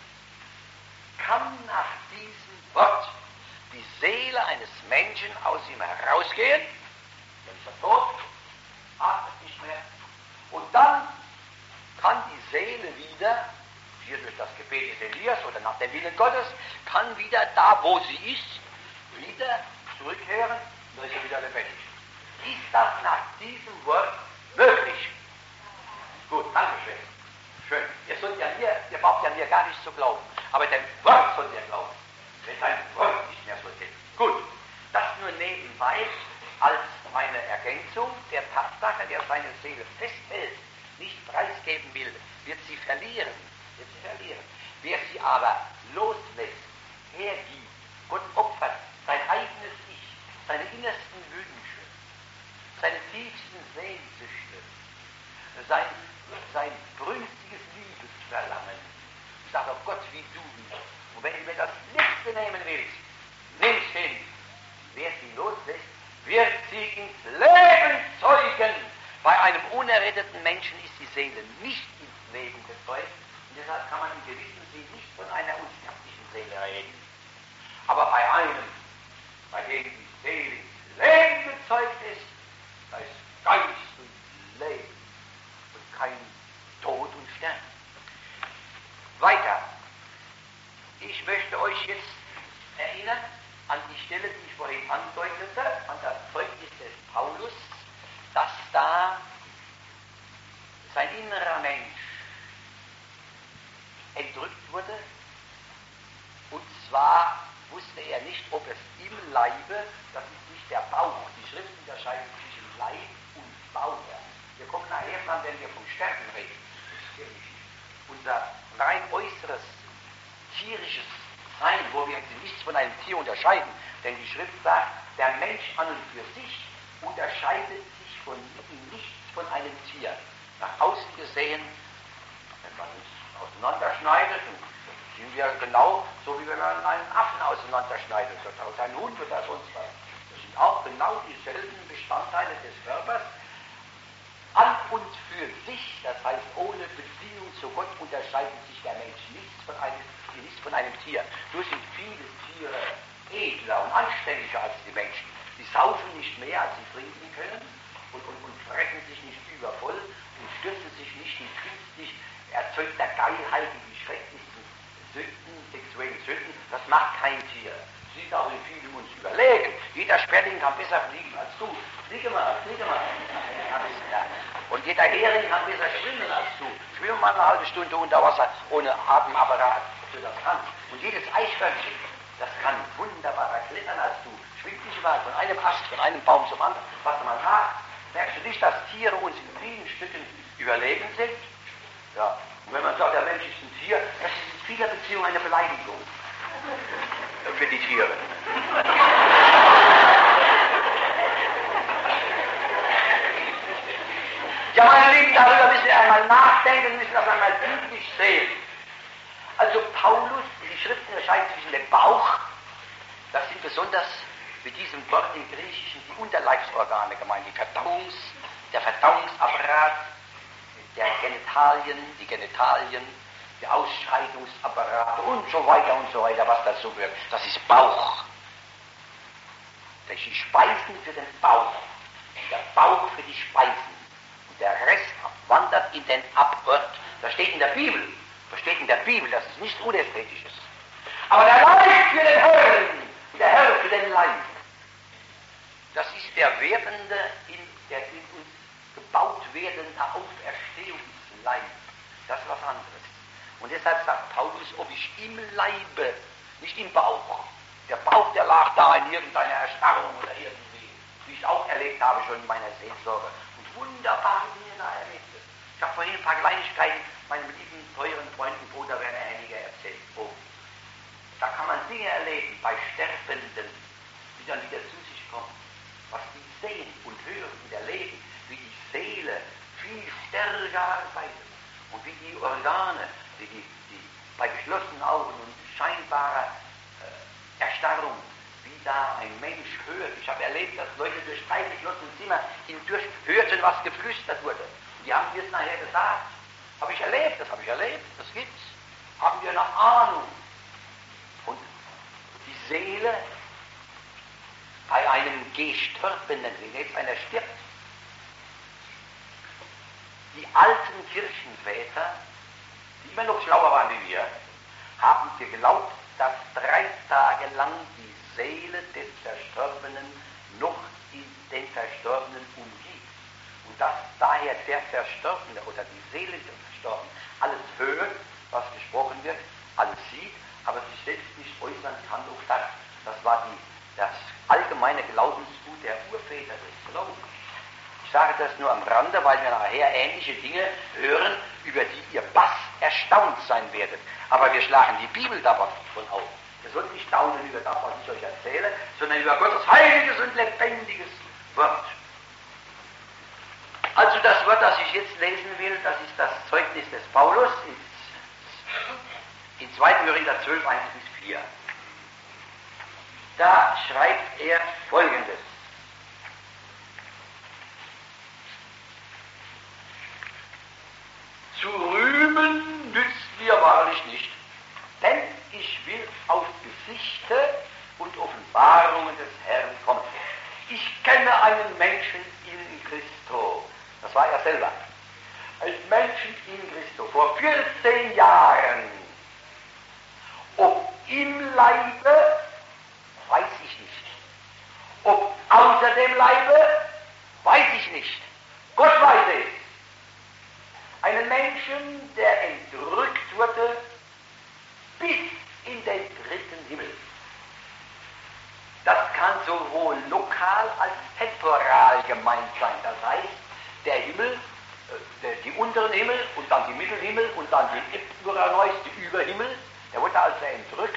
Kann nach diesem Wort die Seele eines Menschen aus ihm herausgehen? Dann ist er tot, atmet nicht mehr. Und dann kann die Seele wieder, hier durch das Gebet des Elias oder nach dem Willen Gottes, kann wieder da, wo sie ist, wieder zurückkehren, und dann ist er wieder lebendig. Ist das nach diesem Wort möglich? Gut, danke schön. Schön. Ihr sollt ja mir, ihr braucht ja mir gar nicht zu glauben, aber dem Wort sollt ihr glauben. Wenn sein Wort nicht mehr so ist. Gut, das nur nebenbei als meine Ergänzung. Der Tatsache, der seine Seele festhält, nicht preisgeben will, wird sie verlieren. Wird sie verlieren. Wer sie aber loslässt, hergibt, Gott opfert, sein eigenes Ich, seine innersten Wünsche, seine tiefsten Sehnsüchte, sein, sein brünstiges Liebesverlangen. Ich sage, oh Gott, wie du mich. Und wenn du mir das Letzte nehmen willst, nimm's hin. Wer sie loslässt, wird sie ins Leben zeugen. Bei einem unerretteten Menschen ist die Seele nicht ins Leben gezeugt. Und deshalb kann man in gewissem Sinne nicht von einer unsterblichen Seele reden. Aber bei einem, bei dem die Seele ins Leben gezeugt ist, da ist Geist und Leben und kein Tod und Sterben. Weiter. Ich möchte euch jetzt erinnern an die Stelle, die ich vorhin andeutete, an das Zeugnis des Paulus, dass da sein innerer Mensch entrückt wurde, und zwar wusste er nicht, ob es im Leibe, das ist nicht der Bauch, die Schrift unterscheidet zwischen Leib und Bauch. Wir kommen nachher dran, wenn wir vom Sterben reden. Unser rein äußeres, tierisches Sein, wo wir nichts von einem Tier unterscheiden, Denn die Schrift sagt, der Mensch an und für sich unterscheidet sich von nichts von einem Tier. Nach außen gesehen, wenn man uns auseinanderschneidet, sind wir genau so, wie wenn man einen Affen auseinanderschneidet oder einen Hund oder sonst was. Das sind auch genau dieselben Bestandteile des Körpers. An und für sich, das heißt ohne Beziehung zu Gott, unterscheidet sich der Mensch nichts von einem, nichts von einem Tier. Nur sind viele Tiere edler und anständiger als die Menschen. Sie saufen nicht mehr, als sie trinken können und, und, und fressen sich nicht übervoll und stürzen sich nicht in künstlich erzeugter Geilheit in die schrecklichsten Sünden, sexuellen Sünden. Das macht kein Tier. Sie sind auch in vielem uns überlegen. Jeder Sperling kann besser fliegen als du. Fliege mal, fliege mal. Und jeder Hering kann besser schwimmen als du. Schwimme mal eine halbe Stunde unter Wasser ohne Atemapparat, ob du das kannst. Und jedes Eichhörnchen, das kann wunderbarer klettern als du. Schwimmt nicht mal von einem Ast, von einem Baum zum anderen. Warte mal nach. Merkst du nicht, dass Tiere uns in vielen Stücken überlegen sind? Ja. Und wenn man sagt, der Mensch ist ein Tier, das ist in vieler Beziehung eine Beleidigung für die Tiere. Ja, meine Lieben, darüber müssen wir einmal nachdenken, müssen das einmal bildlich sehen. Also Paulus, die Schrift unterscheidet zwischen dem Bauch, das sind besonders mit diesem Wort im Griechischen die Unterleibsorgane gemeint, die Verdauungs, der Verdauungsapparat, der Genitalien, die Genitalien, der Ausscheidungsapparat und so weiter und so weiter, was dazu gehört. Das ist Bauch. Das ist die Speisen für den Bauch und der Bauch für die Speisen. Und der Rest wandert in den Abort. Das steht in der Bibel. Das steht in der Bibel, das ist nichts Unästhetisches. Aber der Leib für den Herrn, der Herr für den Leib, das ist der werdende, in, der in uns gebaut werdende Auferstehungsleib. Das ist was anderes. Und deshalb sagt Paulus, ob ich im Leibe, nicht im Bauch. Der Bauch, der lag da in irgendeiner Erstarrung oder irgendwie, wie ich auch erlebt habe schon in meiner Seelsorge. Und wunderbare Dinge da erlebt. Ich habe vorhin ein paar Kleinigkeiten meinem lieben, teuren Freund und Bruder Werner Henniger erzählt. Oh. Da kann man Dinge erleben bei Sterbenden, die dann wieder zu sich kommen. Was die sehen und hören und erleben, wie die Seele viel stärker arbeitet und wie die Organe, die, die, die bei geschlossenen Augen und scheinbarer äh, Erstarrung, wie da ein Mensch hört. Ich habe erlebt, dass Leute durch drei geschlossene Zimmer hindurch hörten, was geflüstert wurde. Und die haben mir es nachher gesagt. Habe ich erlebt, das habe ich erlebt, das gibt's. Haben wir eine Ahnung. Und die Seele bei einem Gestorbenen, wenn jetzt einer stirbt, die alten Kirchenväter, die immer noch schlauer waren wie wir, haben geglaubt, dass drei Tage lang die Seele des Verstorbenen noch in den Verstorbenen umgibt. Und dass daher der Verstorbene oder die Seele des Verstorbenen alles hört, was gesprochen wird, alles sieht, aber sich selbst nicht äußern kann auf das. Das war die, das allgemeine Glaubensgut der Urväter des Glaubens. Ich sage das nur am Rande, weil wir nachher ähnliche Dinge hören, über die ihr Bass erstaunt sein werdet. Aber wir schlagen die Bibel davon auf. Ihr sollt nicht staunen über das, was ich euch erzähle, sondern über Gottes heiliges und lebendiges Wort. Also das Wort, das ich jetzt lesen will, das ist das Zeugnis des Paulus in, in zweiten Korinther zwölf, eins bis vier. Da schreibt er Folgendes. Zu rühmen nützt mir wahrlich nicht, denn ich will auf Gesichte und Offenbarungen des Herrn kommen. Ich kenne einen Menschen in Christo, das war er selber, als Menschen in Christo vor vierzehn Jahren, ob im Leibe, weiß ich nicht, ob außer dem Leibe, weiß ich nicht, Gott weiß es. Einen Menschen, der entrückt wurde bis in den dritten Himmel. Das kann sowohl lokal als temporal gemeint sein. Das heißt, der Himmel, der, die unteren Himmel und dann die Mittelhimmel und dann die Uranus, die Überhimmel, der wurde also entrückt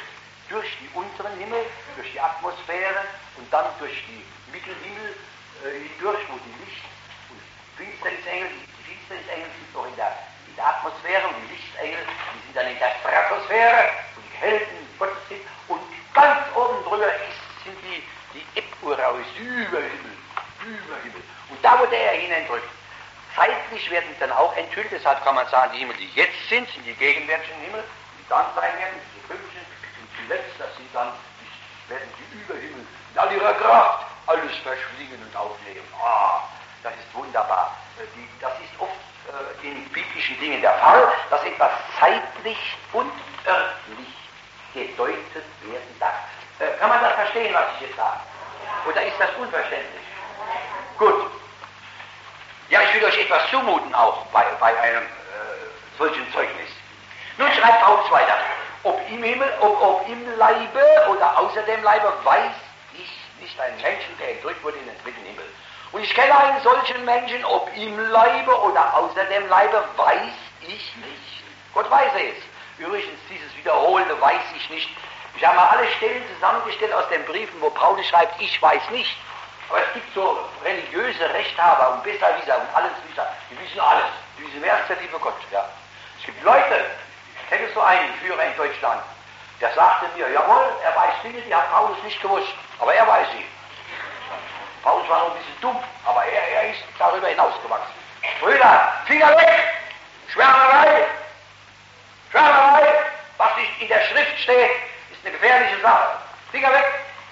durch die unteren Himmel, durch die Atmosphäre und dann durch die Mittelhimmel äh, hindurch, wo die Licht- und Finsternisengel, die, die Finsternisengel sind noch in der, in der Atmosphäre und die Lichtengel, die sind dann in der Stratosphäre, wo die Helden Gottes sind, und ganz oben drüber ist, sind die, die Epuraus, Überhimmel, Überhimmel. Und da wurde er hinentrückt. Zeitlich werden dann auch enthüllt, deshalb kann man sagen, die Himmel, die jetzt sind, sind die gegenwärtigen Himmel, die dann sein werden, diese fünften, und zuletzt, das sind dann, die, werden die Überhimmel in all ihrer Kraft alles verschlingen und aufnehmen. Ah, das ist wunderbar. Die, das ist oft äh, in biblischen Dingen der Fall, dass etwas zeitlich und örtlich gedeutet werden darf. Äh, kann man das verstehen, was ich jetzt sage? Oder ist das unverständlich? Gut. Ja, ich will euch etwas zumuten auch bei, bei einem äh, solchen Zeugnis. Nun schreibt Paulus weiter. Ob im Himmel, ob, ob im Leibe oder außer dem Leibe, weiß ich nicht einen Menschen, der entrückt wurde in den dritten Himmel. Und ich kenne einen solchen Menschen, ob im Leibe oder außer dem Leibe, weiß ich nicht. Gott weiß es. Übrigens, dieses Wiederholende weiß ich nicht. Ich habe mal alle Stellen zusammengestellt aus den Briefen, wo Paulus schreibt, ich weiß nicht. Aber es gibt so religiöse Rechthaber und Besserwisser und alles Wisser, die wissen alles. Die wissen mehr als der liebe Gott. Ja. Es gibt Leute, ich kenne so einen Führer in Deutschland, der sagte mir, jawohl, er weiß Dinge, die hat Paulus nicht gewusst, aber er weiß sie. Paulus war noch ein bisschen dumm, aber er, er ist darüber hinausgewachsen. Brüder, Finger weg! Schwärmerei! Schwärmerei! Was nicht in der Schrift steht, ist eine gefährliche Sache. Finger weg!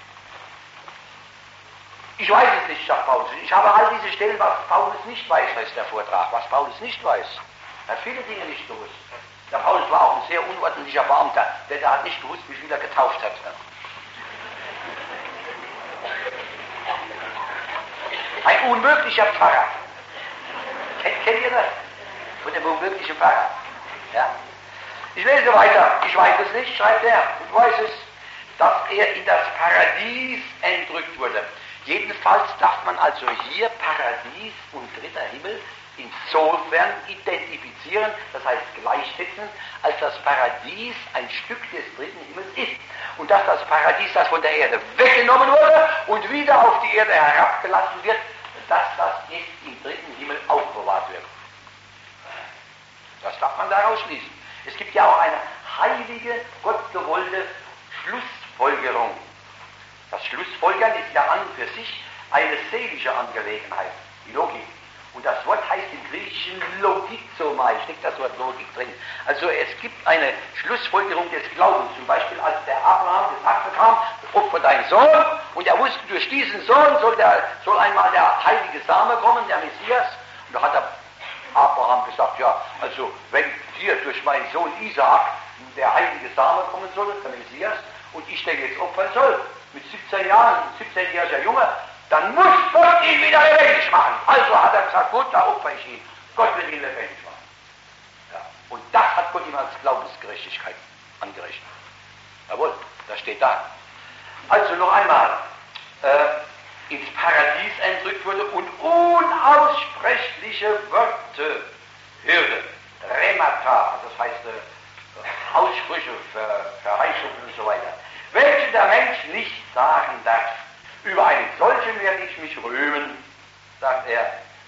Ich weiß es nicht, sagt Paulus. Ich habe all diese Stellen, was Paulus nicht weiß, heißt der Vortrag. Was Paulus nicht weiß. Er hat viele Dinge nicht gewusst. Der Paulus war auch ein sehr unordentlicher Beamter, denn er hat nicht gewusst, wie viel er getauft hat. Ein unmöglicher Pfarrer. Kennt, kennt ihr das? Von dem unmöglichen Pfarrer. Ja. Ich lese weiter. Ich weiß es nicht, schreibt er. Ich weiß es, dass er in das Paradies entrückt wurde. Jedenfalls darf man also hier Paradies und dritter Himmel insofern identifizieren, das heißt gleichsetzen, als das Paradies ein Stück des dritten Himmels ist. Und dass das Paradies, das von der Erde weggenommen wurde und wieder auf die Erde herabgelassen wird, dass das jetzt im dritten Himmel aufbewahrt wird. Das darf man daraus schließen. Es gibt ja auch eine heilige, gottgewollte Schlussfolgerung. Das Schlussfolgern ist ja an und für sich eine seelische Angelegenheit, die Logik. Und das Wort heißt im Griechischen Logizomai, steckt das Wort Logik drin. Also es gibt eine Schlussfolgerung des Glaubens. Zum Beispiel, als der Abraham gesagt bekam, opfer deinen Sohn, und er wusste, durch diesen Sohn soll, der, soll einmal der heilige Same kommen, der Messias. Und da hat der Abraham gesagt, ja, also wenn hier durch meinen Sohn Isaak der heilige Same kommen soll, der Messias, und ich den jetzt opfern soll, mit siebzehn Jahren, siebzehnjähriger Junge, dann muss Gott ihn wieder lebendig machen. Also hat er gesagt, gut, da opfer ich ihn. Gott wird ihn lebendig machen. Ja. Und das hat Gott ihm als Glaubensgerechtigkeit angerechnet. Jawohl, das steht da. Also noch einmal, äh, ins Paradies entrückt wurde und unaussprechliche Worte hörte. Remata, das heißt äh, Aussprüche, Ver, Verheißungen und so weiter, welche der Mensch nicht sagen darf. Über einen solchen werde ich mich rühmen, sagt er.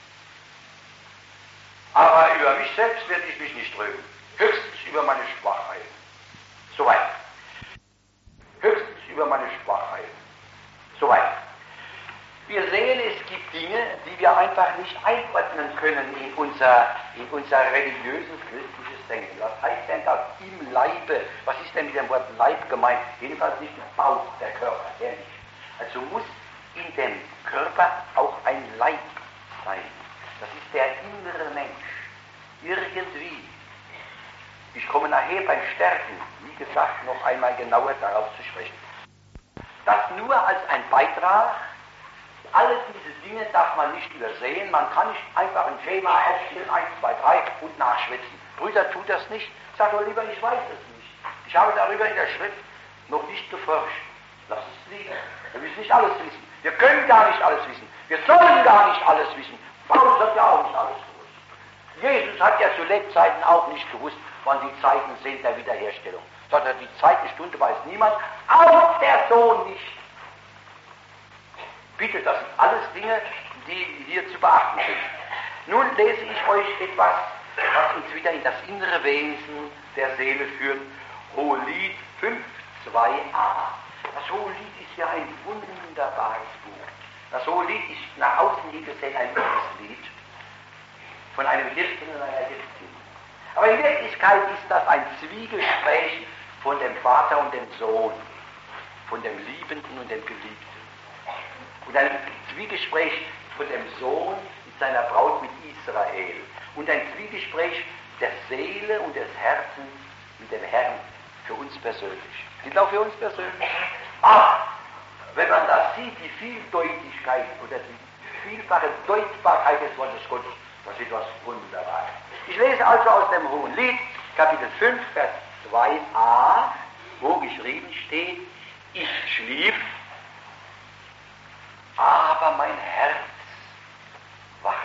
Aber über mich selbst werde ich mich nicht rühmen. Höchstens über meine Schwachheit. Soweit. Höchstens über meine Schwachheit. Soweit. Wir sehen, es gibt Dinge, die wir einfach nicht einordnen können in unser, in unser religiöses, christliches Denken. Was heißt denn das im Leibe? Was ist denn mit dem Wort Leib gemeint? Jedenfalls nicht der Bauch, der Körper, der nicht. Also muss in dem Körper auch ein Leib sein. Das ist der innere Mensch. Irgendwie. Ich komme nachher beim Sterben, wie gesagt, noch einmal genauer darauf zu sprechen. Das nur als ein Beitrag. Alle diese Dinge darf man nicht übersehen. Man kann nicht einfach ein Schema aufstellen, eins, zwei, drei und nachschwitzen. Brüder, tut das nicht. Sag doch lieber, ich weiß es nicht. Ich habe darüber in der Schrift noch nicht geforscht. Lass es liegen. Wir müssen nicht alles wissen. Wir können gar nicht alles wissen. Wir sollen gar nicht alles wissen. Paulus hat ja auch nicht alles gewusst. Jesus hat ja zu Lebzeiten auch nicht gewusst, wann die Zeiten sind der Wiederherstellung. Sagt er, die zweite Stunde weiß niemand, auch der Sohn nicht. Bitte, das sind alles Dinge, die hier zu beachten sind. Nun lese ich euch etwas, was uns wieder in das innere Wesen der Seele führt. Hohelied fünf zwei a. Das Hohelied ist ja ein wunderbares Buch. Das Hohelied ist nach außen hin gesehen ein Lied von einem Hirten und einer Hirtin. Aber in Wirklichkeit ist das ein Zwiegespräch von dem Vater und dem Sohn, von dem Liebenden und dem Geliebten. Und ein Zwiegespräch von dem Sohn mit seiner Braut, mit Israel. Und ein Zwiegespräch der Seele und des Herzens mit dem Herrn für uns persönlich. Gilt auch für uns persönlich. Ach, wenn man das sieht, die Vieldeutigkeit oder die vielfache Deutbarkeit des Wortes Gottes, das ist etwas Wunderbares. Ich lese also aus dem Hohelied, Kapitel fünf, Vers zwei a, wo geschrieben steht, ich schlief, aber mein Herz wachte.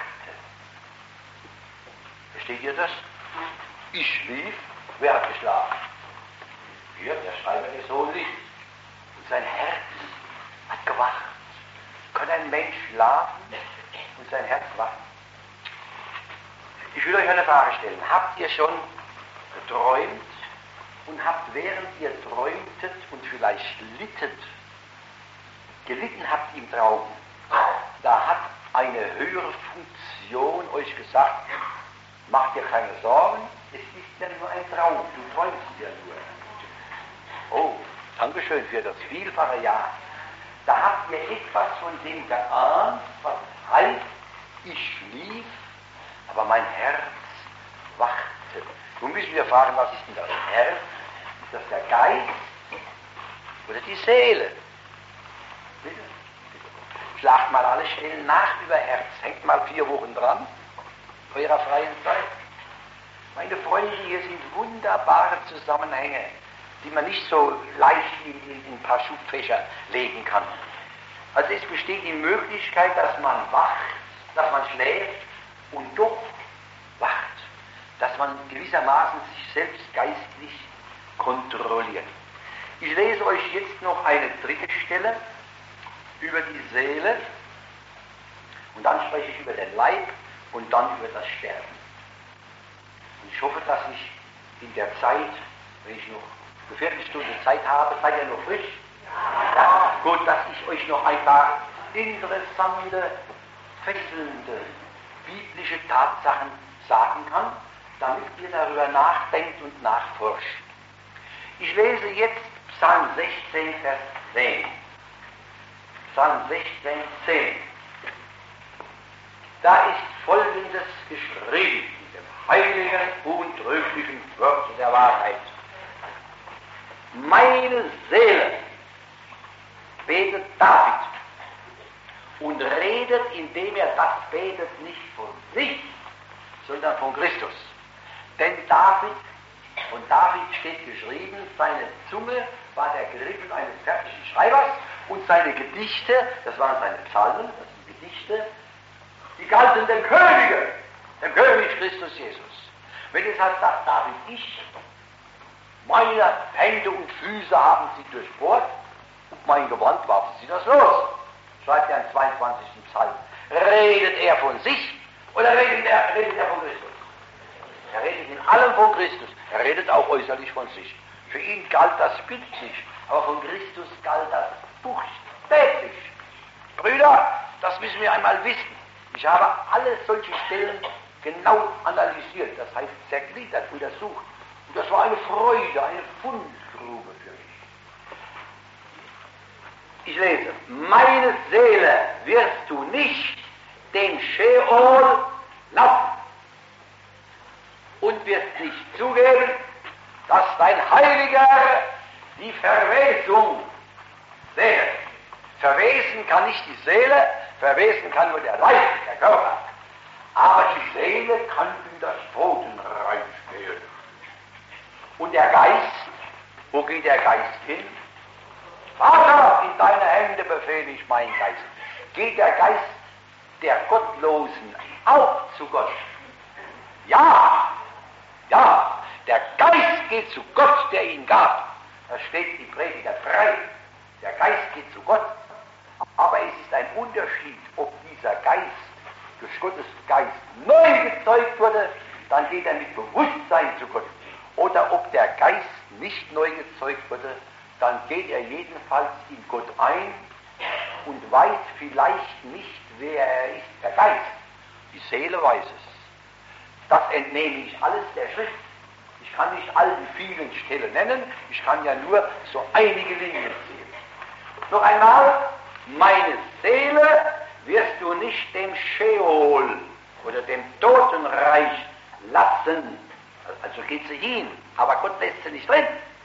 Versteht ihr das? Ich schlief, wer hat geschlafen? Hier, der Schreiber des Hohelieds. Und sein Herz hat gewacht. Kann ein Mensch schlafen und sein Herz wachen? Ich will euch eine Frage stellen. Habt ihr schon geträumt und habt, während ihr träumtet und vielleicht littet, gelitten habt im Traum, da hat eine höhere Funktion euch gesagt, macht dir keine Sorgen, es ist ja nur ein Traum, du träumst ja nur. Oh, Dankeschön für das vielfache Ja. Da habt ihr etwas von dem geahnt, was heißt, ich schlief, aber mein Herz wachte. Nun müssen wir fragen, was ist denn das Herz? Ist das der Geist oder die Seele? Bitte? Schlagt mal alle Stellen nach über Herz. Hängt mal vier Wochen dran, eurer freien Zeit. Meine Freunde, hier sind wunderbare Zusammenhänge, die man nicht so leicht in, in, in ein paar Schubfächer legen kann. Also es besteht die Möglichkeit, dass man wacht, dass man schläft und doch wacht, dass man gewissermaßen sich selbst geistlich kontrolliert. Ich lese euch jetzt noch eine dritte Stelle über die Seele und dann spreche ich über den Leib und dann über das Sterben. Und ich hoffe, dass ich in der Zeit, wenn ich noch eine Viertelstunde Zeit habe, seid ihr noch frisch? Ja, gut, dass ich euch noch ein paar interessante, fesselnde, biblische Tatsachen sagen kann, damit ihr darüber nachdenkt und nachforscht. Ich lese jetzt Psalm sechzehn, Vers zehn. Psalm sechzehn, zehn. Da ist Folgendes geschrieben, in dem heiligen, untrüglichen Wort der Wahrheit. Meine Seele betet David und redet, indem er das betet, nicht von sich, sondern von Christus. Denn David, von David steht geschrieben, seine Zunge war der Griffel eines fertigen Schreibers und seine Gedichte, das waren seine Psalmen, das sind Gedichte, die galten dem Könige, dem König Christus Jesus. Wenn es halt sagt, David, ich, meine Hände und Füße haben sie durchbohrt und mein Gewand warfen sie das los, schreibt er im zweiundzwanzigsten Psalm. Redet er von sich oder redet er, redet er von Christus? Er redet in allem von Christus. Er redet auch äußerlich von sich. Für ihn galt das bildlich, aber von Christus galt das buchstäblich. Brüder, das müssen wir einmal wissen. Ich habe alle solche Stellen genau analysiert, das heißt zergliedert, untersucht. Und das war eine Freude, eine Fundgrube für mich. Ich lese, meine Seele wirst du nicht den Scheol lassen und wirst nicht zugeben, dass dein Heiliger die Verwesung sehe. Verwesen kann nicht die Seele, verwesen kann nur der Leib, der Körper. Aber die Seele kann in das Totenreich gehen. Und der Geist, wo geht der Geist hin? Vater, in deine Hände befehle ich meinen Geist. Geht der Geist der Gottlosen auch zu Gott? Ja, ja, Der Geist geht zu Gott, der ihn gab. Da steht die Prediger drei. Der Geist geht zu Gott. Aber es ist ein Unterschied, ob dieser Geist durch Gottes Geist neu gezeugt wurde, dann geht er mit Bewusstsein zu Gott. Oder ob der Geist nicht neu gezeugt wurde, dann geht er jedenfalls in Gott ein und weiß vielleicht nicht, wer er ist. Der Geist, die Seele weiß es. Das entnehme ich alles der Schrift. Ich kann nicht all die vielen Stellen nennen, ich kann ja nur so einige Linien ziehen. Noch einmal, meine Seele wirst du nicht dem Scheol oder dem Totenreich lassen. Also geht sie hin, aber Gott lässt sie nicht drin.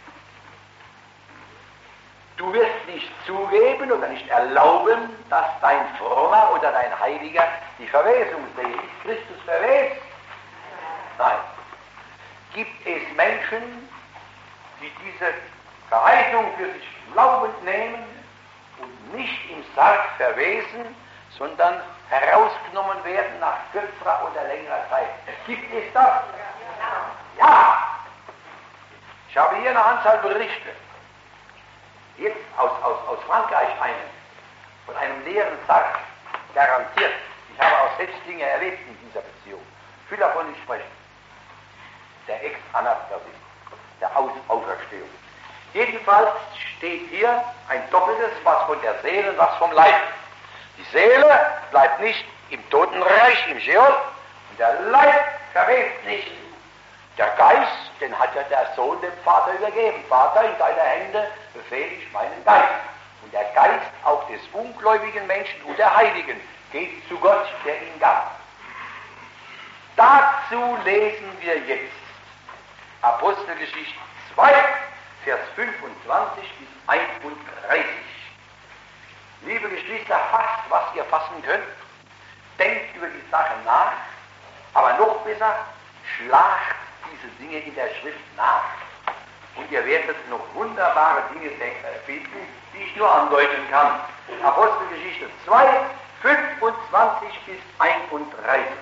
Du wirst nicht zugeben oder nicht erlauben, dass dein Frommer oder dein Heiliger die Verwesung sehe. Ist Christus verwest? Nein. Gibt es Menschen, die diese Verheißung für sich glaubend nehmen und nicht im Sarg verwesen, sondern herausgenommen werden nach kürzerer oder längerer Zeit? Gibt es das? Ja! Ich habe hier eine Anzahl Berichte. Jetzt aus, aus, aus Frankreich einen, von einem leeren Sarg, garantiert. Ich habe auch selbst Dinge erlebt in dieser Beziehung. Ich will davon nicht sprechen. Der Ex-Anastasie, der Aus Auferstehung. Jedenfalls steht hier ein Doppeltes, was von der Seele und was vom Leib. Die Seele bleibt nicht im Totenreich, im Scheol, und der Leib verwest nicht. Der Geist, den hat ja der Sohn dem Vater übergeben. Vater, in deine Hände befehle ich meinen Geist. Und der Geist auch des ungläubigen Menschen und der Heiligen geht zu Gott, der ihn gab. Dazu lesen wir jetzt Apostelgeschichte zwei, Vers fünfundzwanzig bis einunddreißig. Liebe Geschwister, fasst, was ihr fassen könnt, denkt über die Sache nach, aber noch besser, schlagt diese Dinge in der Schrift nach. Und ihr werdet noch wunderbare Dinge finden, die ich nur andeuten kann. Apostelgeschichte zwei, fünfundzwanzig bis einunddreißig.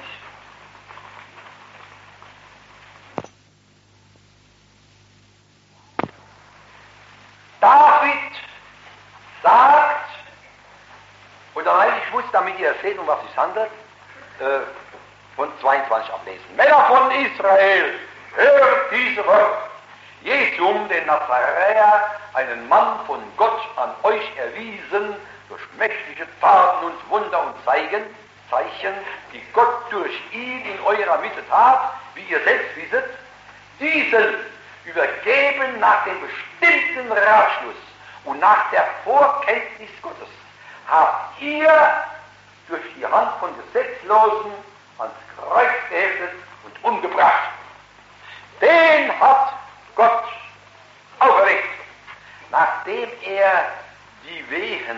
David sagt, oder nein, ich muss, damit ihr seht, um was es handelt, äh, von zweiundzwanzig ablesen. Männer von Israel, hört diese Worte. Jesum, den Nazaräer, einen Mann von Gott an euch erwiesen, durch mächtige Taten und Wunder und Zeichen, Zeichen, die Gott durch ihn in eurer Mitte tat, wie ihr selbst wisset, diesen übergeben nach dem bestimmten Ratschluss und nach der Vorkenntnis Gottes, habt ihr durch die Hand von Gesetzlosen ans Kreuz geheftet und umgebracht. Den hat Gott auferweckt, nachdem er die Wehen,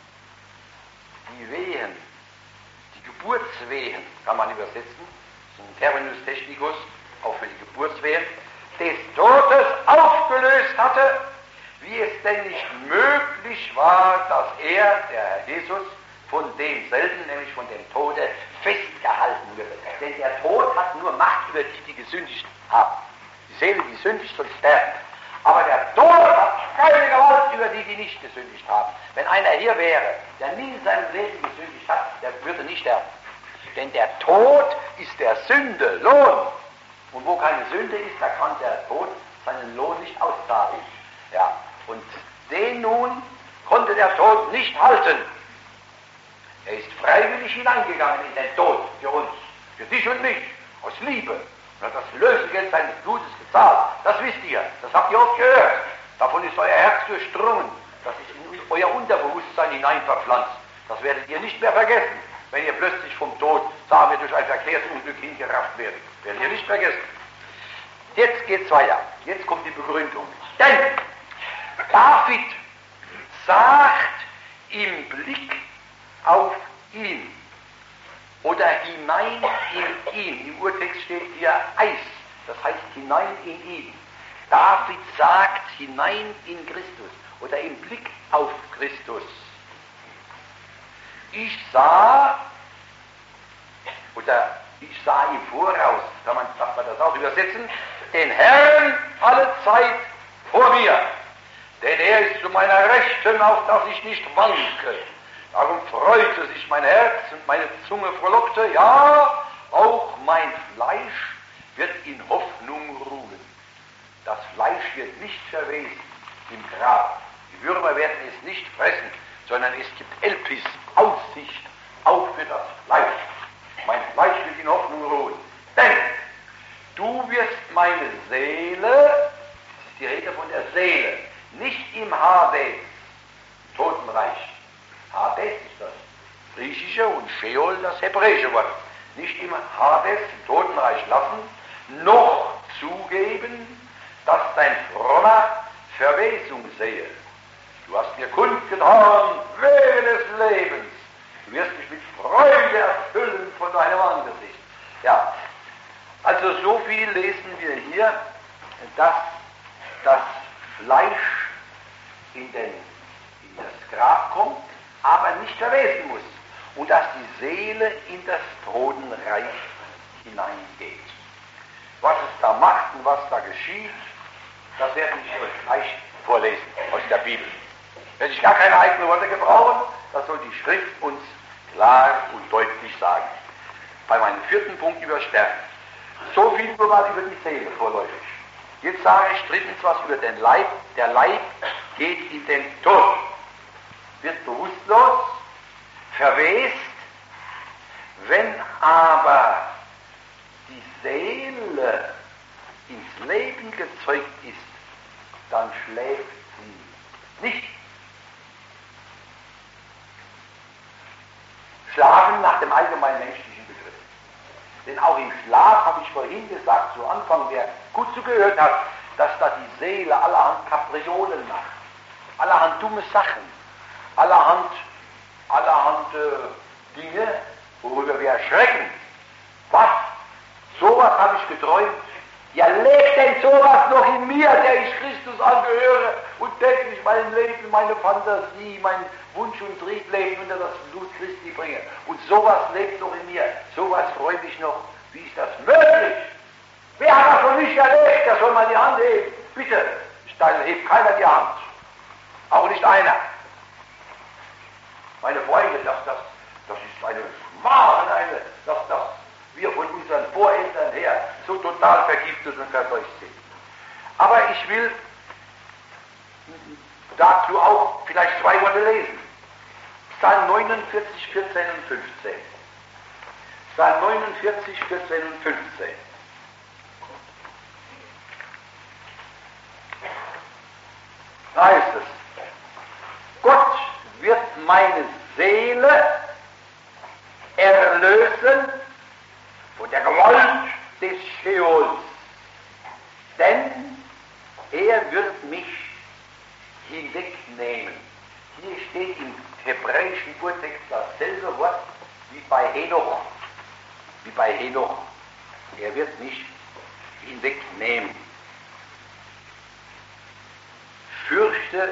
die Wehen, die Geburtswehen, kann man übersetzen, das ist ein Terminus technicus, auch für die Geburtswehen, des Todes aufgelöst hatte, wie es denn nicht möglich war, dass er, der Herr Jesus, von demselben, nämlich von dem Tode, festgehalten würde. Denn der Tod hat nur Macht über die, die gesündigt haben. Die Seele, die sündigt, soll sterben. Aber der Tod hat keine Gewalt über die, die nicht gesündigt haben. Wenn einer hier wäre, der nie in seinem Leben gesündigt hat, der würde nicht sterben. Denn der Tod ist der Sünde Lohn. Und wo keine Sünde ist, da kann der Tod seinen Lohn nicht auszahlen. Ja. Und den nun konnte der Tod nicht halten. Er ist freiwillig hineingegangen in den Tod für uns, für dich und mich, aus Liebe. Und hat das Lösegeld seines Blutes gezahlt. Das wisst ihr, das habt ihr oft gehört. Davon ist euer Herz durchdrungen. Das ist in euer Unterbewusstsein hinein verpflanzt. Das werdet ihr nicht mehr vergessen, wenn ihr plötzlich vom Tod, sagen wir, durch ein Verkehrsunglück hingerafft werdet. Werdet ihr nicht vergessen. Jetzt geht's weiter. Jetzt kommt die Begründung. Denn David sagt im Blick auf ihn oder hinein in ihn. Im Urtext steht hier Eis, das heißt hinein in ihn. David sagt hinein in Christus oder im Blick auf Christus. Ich sah oder Ich sah im Voraus, kann man, darf man das auch übersetzen, den Herrn alle Zeit vor mir. Denn er ist zu meiner Rechten, auf dass ich nicht wanke. Darum freute sich mein Herz und meine Zunge frohlockte. Ja, auch mein Fleisch wird in Hoffnung ruhen. Das Fleisch wird nicht verwesen im Grab. Die Würmer werden es nicht fressen, sondern es gibt Elpis, Aussicht, auch für das Fleisch. Mein Fleisch wird in Hoffnung ruhen. Denn du wirst meine Seele, das ist die Rede von der Seele, nicht im Hades, Totenreich. Hades ist das griechische und Sheol das hebräische Wort. Nicht im Hades, im Totenreich lassen, noch zugeben, dass dein Frommer Verwesung sehe. Du hast mir kundgetan, Wehe des Lebens. Du wirst mich mit Freude erfüllen von deinem Angesicht. Ja, also so viel lesen wir hier, dass das Fleisch in, den, in das Grab kommt, aber nicht verwesen muss. Und dass die Seele in das Totenreich hineingeht. Was es da macht und was da geschieht, das werde ich euch gleich vorlesen aus der Bibel. Wenn ich gar keine eigenen Worte gebrauchen, das soll die Schrift uns klar und deutlich sagen. Bei meinem vierten Punkt über Sterben. So viel nur mal über die Seele vorläufig. Jetzt sage ich drittens was über den Leib. Der Leib geht in den Tod, wird bewusstlos, verwest. Wenn aber die Seele ins Leben gezeugt ist, dann schläft sie nicht. Schlafen nach dem allgemeinen menschlichen Begriff. Denn auch im Schlaf, habe ich vorhin gesagt, zu Anfang, wer gut zugehört hat, dass da die Seele allerhand Kapriolen macht, allerhand dumme Sachen, allerhand, allerhand äh, Dinge, worüber wir erschrecken. Was? Sowas habe ich geträumt. Ja, lebt denn sowas noch in mir, der ich Christus angehöre und täglich mein Leben, meine Fantasie, mein Wunsch und Trieb unter das Blut Christi bringe. Und sowas lebt noch in mir. Sowas freut mich noch. Wie ist das möglich? Wer hat das noch nicht erlebt? Der soll mal die Hand heben. Bitte. Da hebt keiner die Hand. Auch nicht einer. Meine Freunde, das, das, das ist eine Schmach, eine, dass das wir von unseren Voreltern her so total vergiftet und verseucht sind. Aber ich will dazu auch vielleicht zwei Worte lesen. Psalm neunundvierzig, vierzehn und fünfzehn. Psalm neunundvierzig, vierzehn und fünfzehn. Da heißt es: Gott wird meine Seele erlösen von der Gewalt des Scheols, denn er wird mich hinwegnehmen. Hier steht im hebräischen Urtext dasselbe Wort wie bei Henoch, wie bei Henoch. Er wird mich hinwegnehmen. Fürchte,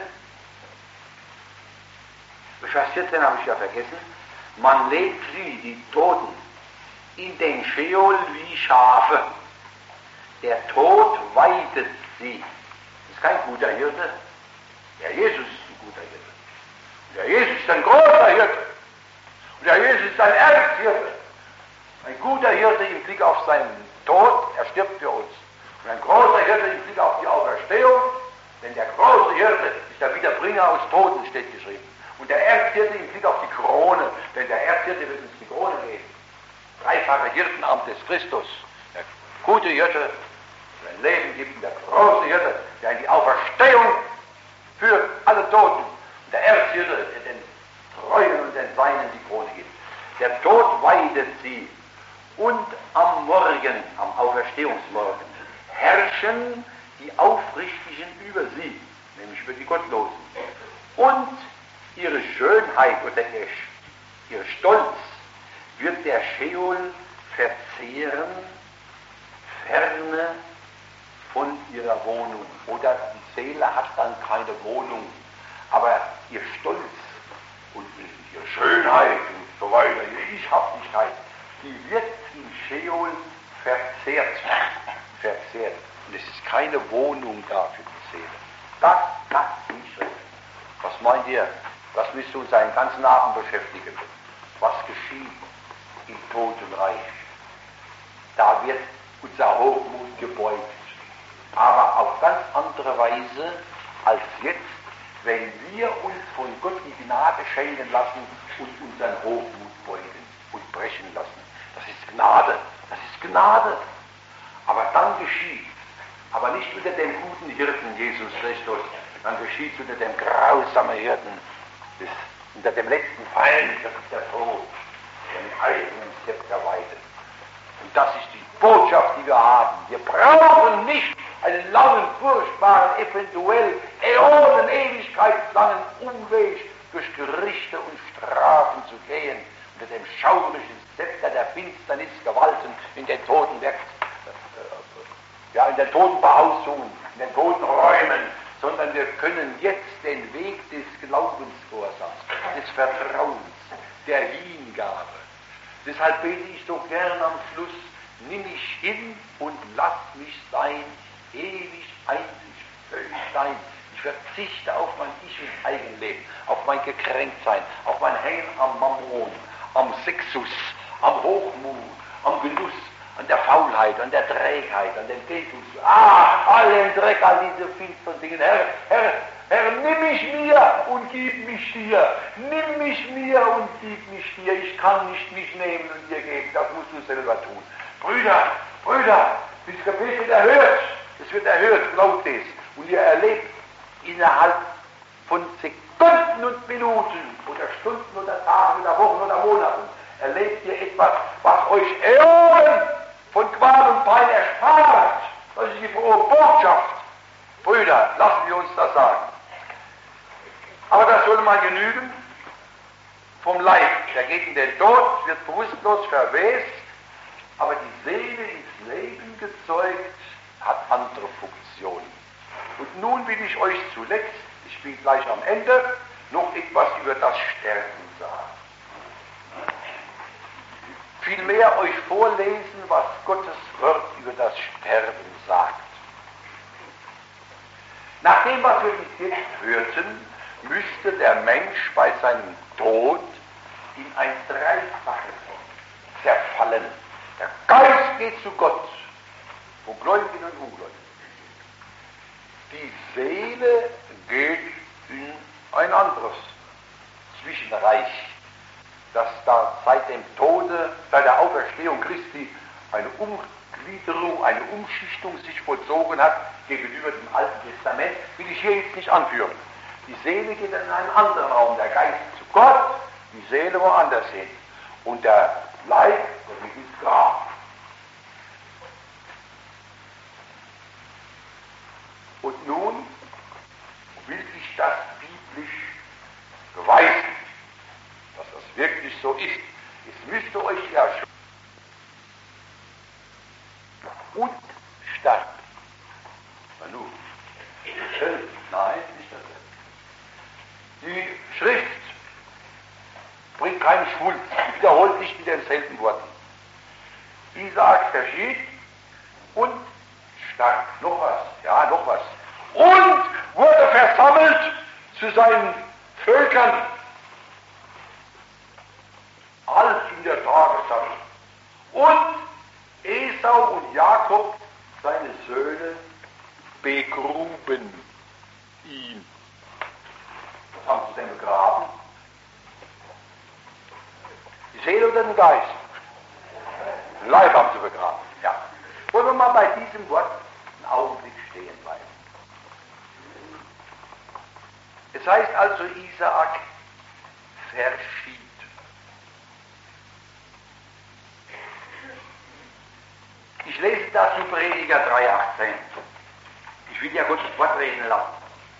Vers vierzehn habe ich ja vergessen, man legt sie, die Toten, in den Scheol wie Schafe. Der Tod weidet sie. Das ist kein guter Hirte. Der Jesus ist ein guter Hirte. Und der Jesus ist ein großer Hirte. Und der Jesus ist ein Erzhirte. Ein guter Hirte im Blick auf seinen Tod, er stirbt für uns. Und ein großer Hirte im Blick auf die Auferstehung, denn der große Hirte ist der Wiederbringer aus Toten, steht geschrieben. Und der Erzhirte im Blick auf die Krone, denn der Erzhirte wird uns die Krone geben. Dreifache Hirtenamt des Christus. Der gute Hirte, der ein Leben gibt, und der große Hirte, der in die Auferstehung führt, alle Toten. Und der Erzhirte, der den Treuen und den Seinen die Krone gibt. Der Tod weidet sie. Und am Morgen, am Auferstehungsmorgen, herrschen die Aufrichtigen über sie, nämlich über die Gottlosen. Und ihre Schönheit oder ihr, ihr Stolz wird der Scheol verzehren, ferne von ihrer Wohnung. Oder die Seele hat dann keine Wohnung, aber ihr Stolz und ihre Schönheit und so weiter, ihre Ich-Haftigkeit, die wird im Scheol verzehrt. Verzehrt. Und es ist keine Wohnung da für die Seele. Das sagt die Schrift. Was meint ihr? Das müsste uns einen ganzen Abend beschäftigen. Was geschieht im Totenreich? Da wird unser Hochmut gebeugt. Aber auf ganz andere Weise als jetzt, wenn wir uns von Gott die Gnade schenken lassen und unseren Hochmut beugen und brechen lassen. Das ist Gnade, das ist Gnade. Aber dann geschieht, aber nicht unter dem guten Hirten Jesus Christus, dann geschieht es unter dem grausamen Hirten, des, unter dem letzten Feind, das ist der Tod, der mit eigenem Zepter weidet. Und das ist die Botschaft, die wir haben. Wir brauchen nicht einen langen, furchtbaren, eventuell Äonen, ewigkeitslangen Umweg durch Gerichte und Strafen zu gehen, unter dem schauerlichen Zepter der Finsternis gewalten in den Totenwerk, ja, in den Totenbehausungen, in den Totenräumen, sondern wir können jetzt den Weg des Glaubensgehorsams, des Vertrauens, der Hingabe. Deshalb bete ich so gern am Schluss, nimm mich hin und lass mich sein, ewig einzig, völlig sein. Ich verzichte auf mein Ich und Eigenleben, auf mein Gekränktsein, auf mein Hängen am Mammon, am Sexus, am Hochmut, am Genuss, an der Faulheit, an der Trägheit, an dem Detus. Ah, all den Dreck, all diese finsteren Dinge. Herr, Herr, Herr, nimm mich mir und gib mich dir. Nimm mich mir und gib mich dir. Ich kann nicht mich nehmen und dir geben. Das musst du selber tun. Brüder, Brüder, das Gebet wird erhört. Es wird erhört, glaubt es. Und ihr erlebt innerhalb von Sekunden und Minuten oder Stunden oder Tagen oder Wochen oder Monaten erlebt ihr etwas, was euch Äonen von Qual und Pein erspart. Das ist die frohe Botschaft. Brüder, lassen wir uns das sagen. Aber das soll mal genügen vom Leib. Der geht in den Tod, wird bewusstlos verwest, aber die Seele ins Leben gezeugt, hat andere Funktionen. Und nun will ich euch zuletzt, ich bin gleich am Ende, noch etwas über das Sterben sagen. Vielmehr euch vorlesen, was Gottes Wort über das Sterben sagt. Nach dem, was wir bis jetzt hörten, müsste der Mensch bei seinem Tod in ein Dreifaches zerfallen. Der Geist geht zu Gott, von Gläubigen und Ungläubigen. Die Seele geht in ein anderes Zwischenreich, dass da seit dem Tode, seit der Auferstehung Christi eine Umgliederung, eine Umschichtung sich vollzogen hat gegenüber dem Alten Testament, will ich hier jetzt nicht anführen. Die Seele geht in einen anderen Raum, der Geist zu Gott, die Seele woanders hin. Und der Leib geht ins Grab. Und nun will ich das biblisch beweisen, dass das wirklich so ist. Es müsste euch ja schon und sterben. Na nun, nein, nicht das. Die Schrift bringt keinen Schwund, wiederholt nicht in denselben Worten. Isaak verschied und starb. Noch was, ja, noch was. Und wurde versammelt zu seinen Völkern. Alles in der Tagessache. Und Esau und Jakob, seine Söhne, begruben ihn. Was haben sie denn begraben? Die Seele oder den Geist? Den Leib haben sie begraben, ja. Wollen wir mal bei diesem Wort einen Augenblick stehen bleiben. Es heißt also, Isaak verschied. Ich lese dazu Prediger drei achtzehn. Ich will ja Gottes Wort reden lassen.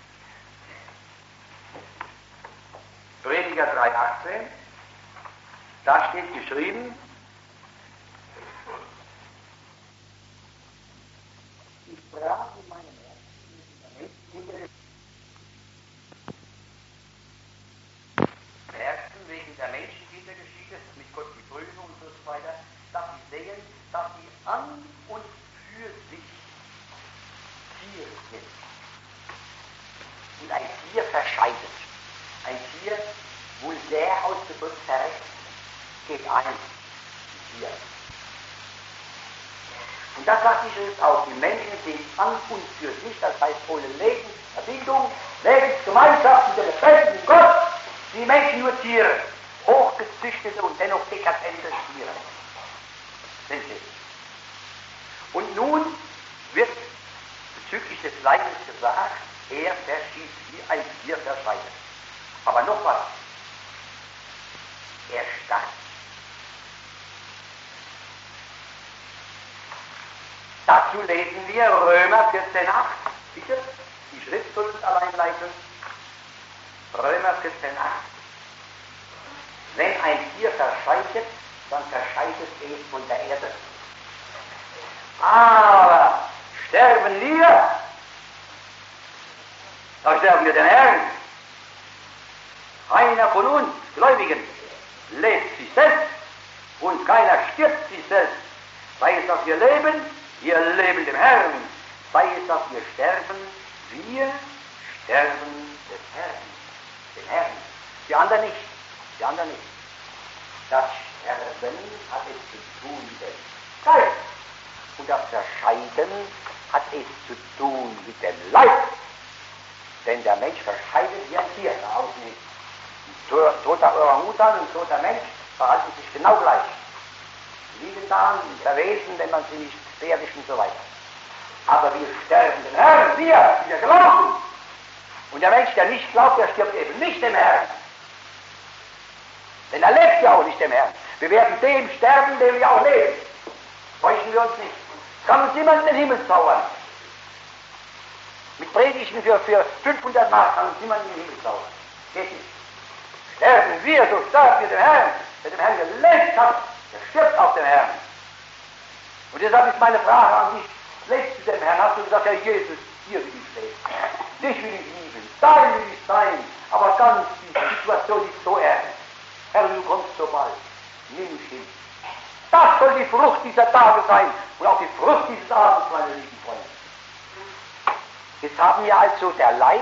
Prediger drei achtzehn, da steht geschrieben, ich sprach in meinem Herzen Herzen wegen der Menschenkinder geschieht es, mit Gott die Prüfung und so weiter. dass sie an und für sich Tiere sind. Und ein Tier verscheidet. Ein Tier, vulgär ausgedrückt, verreckt, geht ein. Ein Tier. Und das sagt die Schrift auch. Die Menschen sind an und für sich, das heißt ohne Lebensverbindung, Lebensgemeinschaft mit dem lebendigen Gott, die Menschen nur Tiere, hochgezüchtete und dennoch dekadente Tiere sind sie. Und nun wird bezüglich des Leibes gesagt, er verschießt wie ein Tier verscheidet. Aber noch was, er starb. Dazu lesen wir Römer vierzehn acht. Bitte, die Schrift soll uns allein leiten. Römer vierzehn acht. Wenn ein Tier verscheidet, dann verscheidet es von der Erde. Aber sterben wir, dann sterben wir den Herrn. Keiner von uns Gläubigen lebt sich selbst und keiner stirbt sich selbst. Sei es, dass wir leben, wir leben dem Herrn. Sei es, dass wir sterben, wir sterben des Herrn. Dem Herrn. Die anderen nicht. Die anderen nicht. Das Sterben hat es zu tun mit dem Geist. Und das Verscheiden hat es zu tun mit dem Leib. Denn der Mensch verscheidet wie ein Tier nach außen hin. Ein toter Orang-Utan und ein toter Mensch verhalten sich genau gleich. Liegen da und verwesen, wenn man sie nicht beerdigt und so weiter. Aber wir sterben den Herrn, wir, die wir glauben. Und der Mensch, der nicht glaubt, der stirbt eben nicht dem Herrn. Denn er lebt ja auch nicht dem Herrn. Wir werden dem sterben, dem wir auch leben. Täuschen wir uns nicht. Kann uns niemand in den Himmel zaubern. Mit Predigten für, für fünfhundert Mark kann uns niemand in den Himmel zaubern. Geht nicht. Sterben wir, so sterben wir dem Herrn. Wer dem Herrn gelebt hat, der stirbt auch dem Herrn. Und deshalb ist meine Frage an dich, lebst du dem Herrn? Hast du gesagt, Herr Jesus, hier will ich leben. Dich will ich lieben, dein will ich sein. Aber ganz, die Situation ist so ernst. Herr, du kommst so bald. Nimm mich hin. Das soll die Frucht dieser Tage sein und auch die Frucht dieses Abends, meine lieben Freunde. Jetzt haben wir also der Leib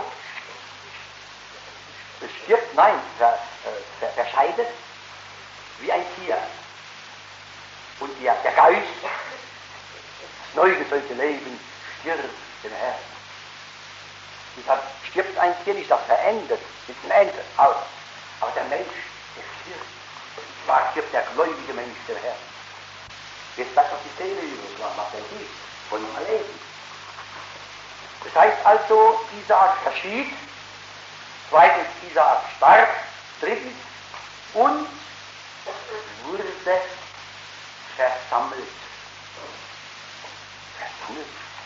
stirbt, nein, ver, ver, verscheidet wie ein Tier. Und der, der Geist, das neu geseuchte Leben, stirbt dem Herrn. Deshalb stirbt ein Tier nicht, das verendet, mit dem Ende aus. Aber der Mensch, der stirbt. Und zwar stirbt der gläubige Mensch dem Herrn. Jetzt bleibt noch die Seele übrig, was macht denn die? Wollen wir mal lesen. Das heißt also, Isaak verschied, zweitens Isaak starb, drittens und wurde versammelt. Versammelt.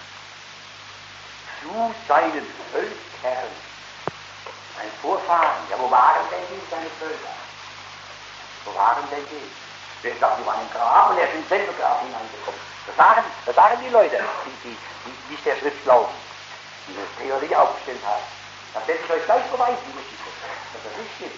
Zu seinen Völkern. Ein Vorfahren. Ja, wo waren denn die, seine Völker? Wo waren denn die? Wer sagt, die waren im Grab und er ist ins selbe Grab hineingekommen. Das sagen, das sagen die Leute, die, die, die nicht der Schrift glauben, die eine Theorie aufgestellt haben. Das werde ich euch gleich beweisen, dass das nicht stimmt.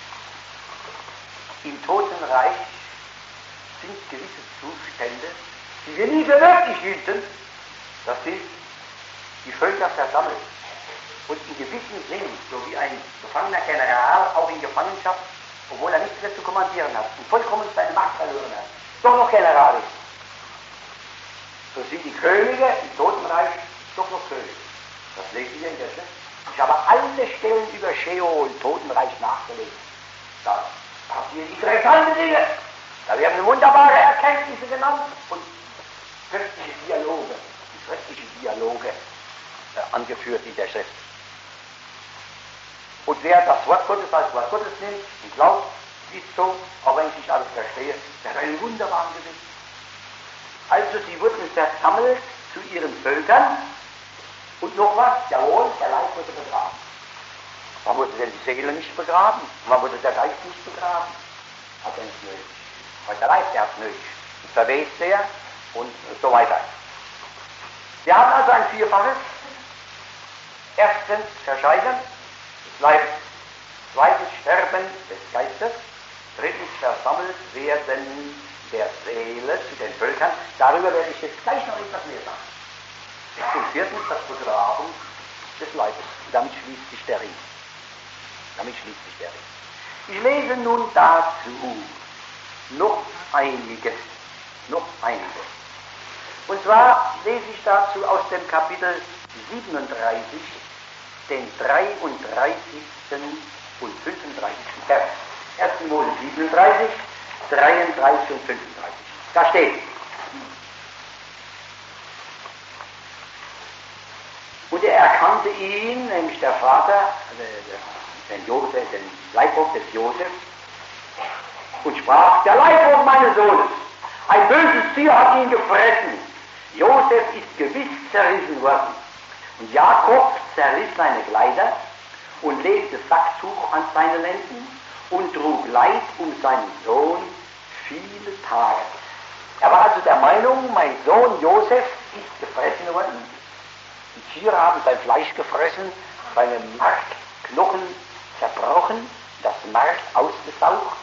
Im Totenreich sind gewisse Zustände, die wir nie für möglich hielten. Das sind die Völker versammelt. Und in gewissem Sinn, so wie ein gefangener General auch in Gefangenschaft, obwohl er nichts mehr zu kommandieren hat und vollkommen seine Macht verloren hat, doch noch General ist. So sind die Könige im Totenreich doch noch Könige. Das lesen wir in der Schrift. Ich habe alle Stellen über Sheol, Totenreich, nachgelesen. Da passieren interessante Dinge. Da werden wunderbare Erkenntnisse genannt und göttliche Dialoge, göttliche Dialoge äh, angeführt in der Schrift. Und wer das Wort Gottes als Wort Gottes nimmt und glaubt, ist so, auch wenn ich nicht alles verstehe, der hat einen wunderbaren Gewinn. Also sie wurden versammelt zu ihren Völkern und noch was, jawohl, der Leib wurde begraben. Man wurde denn die Seele nicht begraben, man wurde der Geist nicht begraben. Hat er nicht nötig. Aber der Leib, der hat nötig. Und verwest er und so weiter. Wir haben also ein Vierfaches. Erstens Verscheiden des Leibes. Zweitens Sterben des Geistes. drittens versammelt werden der Seele zu den Völkern. Darüber werde ich jetzt gleich noch etwas mehr sagen. Und viertens das Begraben des Leibes. Damit schließt sich der Ring. Damit schließt sich der Ring. Ich lese nun dazu noch einiges. Noch einiges. Und zwar lese ich dazu aus dem Kapitel siebenunddreißig, den dreiunddreißigsten und fünfunddreißigsten Vers. erster Mose siebenunddreißig, dreiunddreißig und fünfunddreißig. Da steht: Und er erkannte ihn, nämlich der Vater, äh, den, Josef, den Leibrock des Josef, und sprach: Der Leibrock meines Sohnes, ein böses Tier hat ihn gefressen. Josef ist gewiss zerrissen worden. Und Jakob zerriss seine Kleider und legte Sacktuch an seine Lenden und trug Leid um seinen Sohn viele Tage. Er war also der Meinung, mein Sohn Josef ist gefressen worden. Die Tiere haben sein Fleisch gefressen, seine Markknochen zerbrochen, das Mark ausgesaugt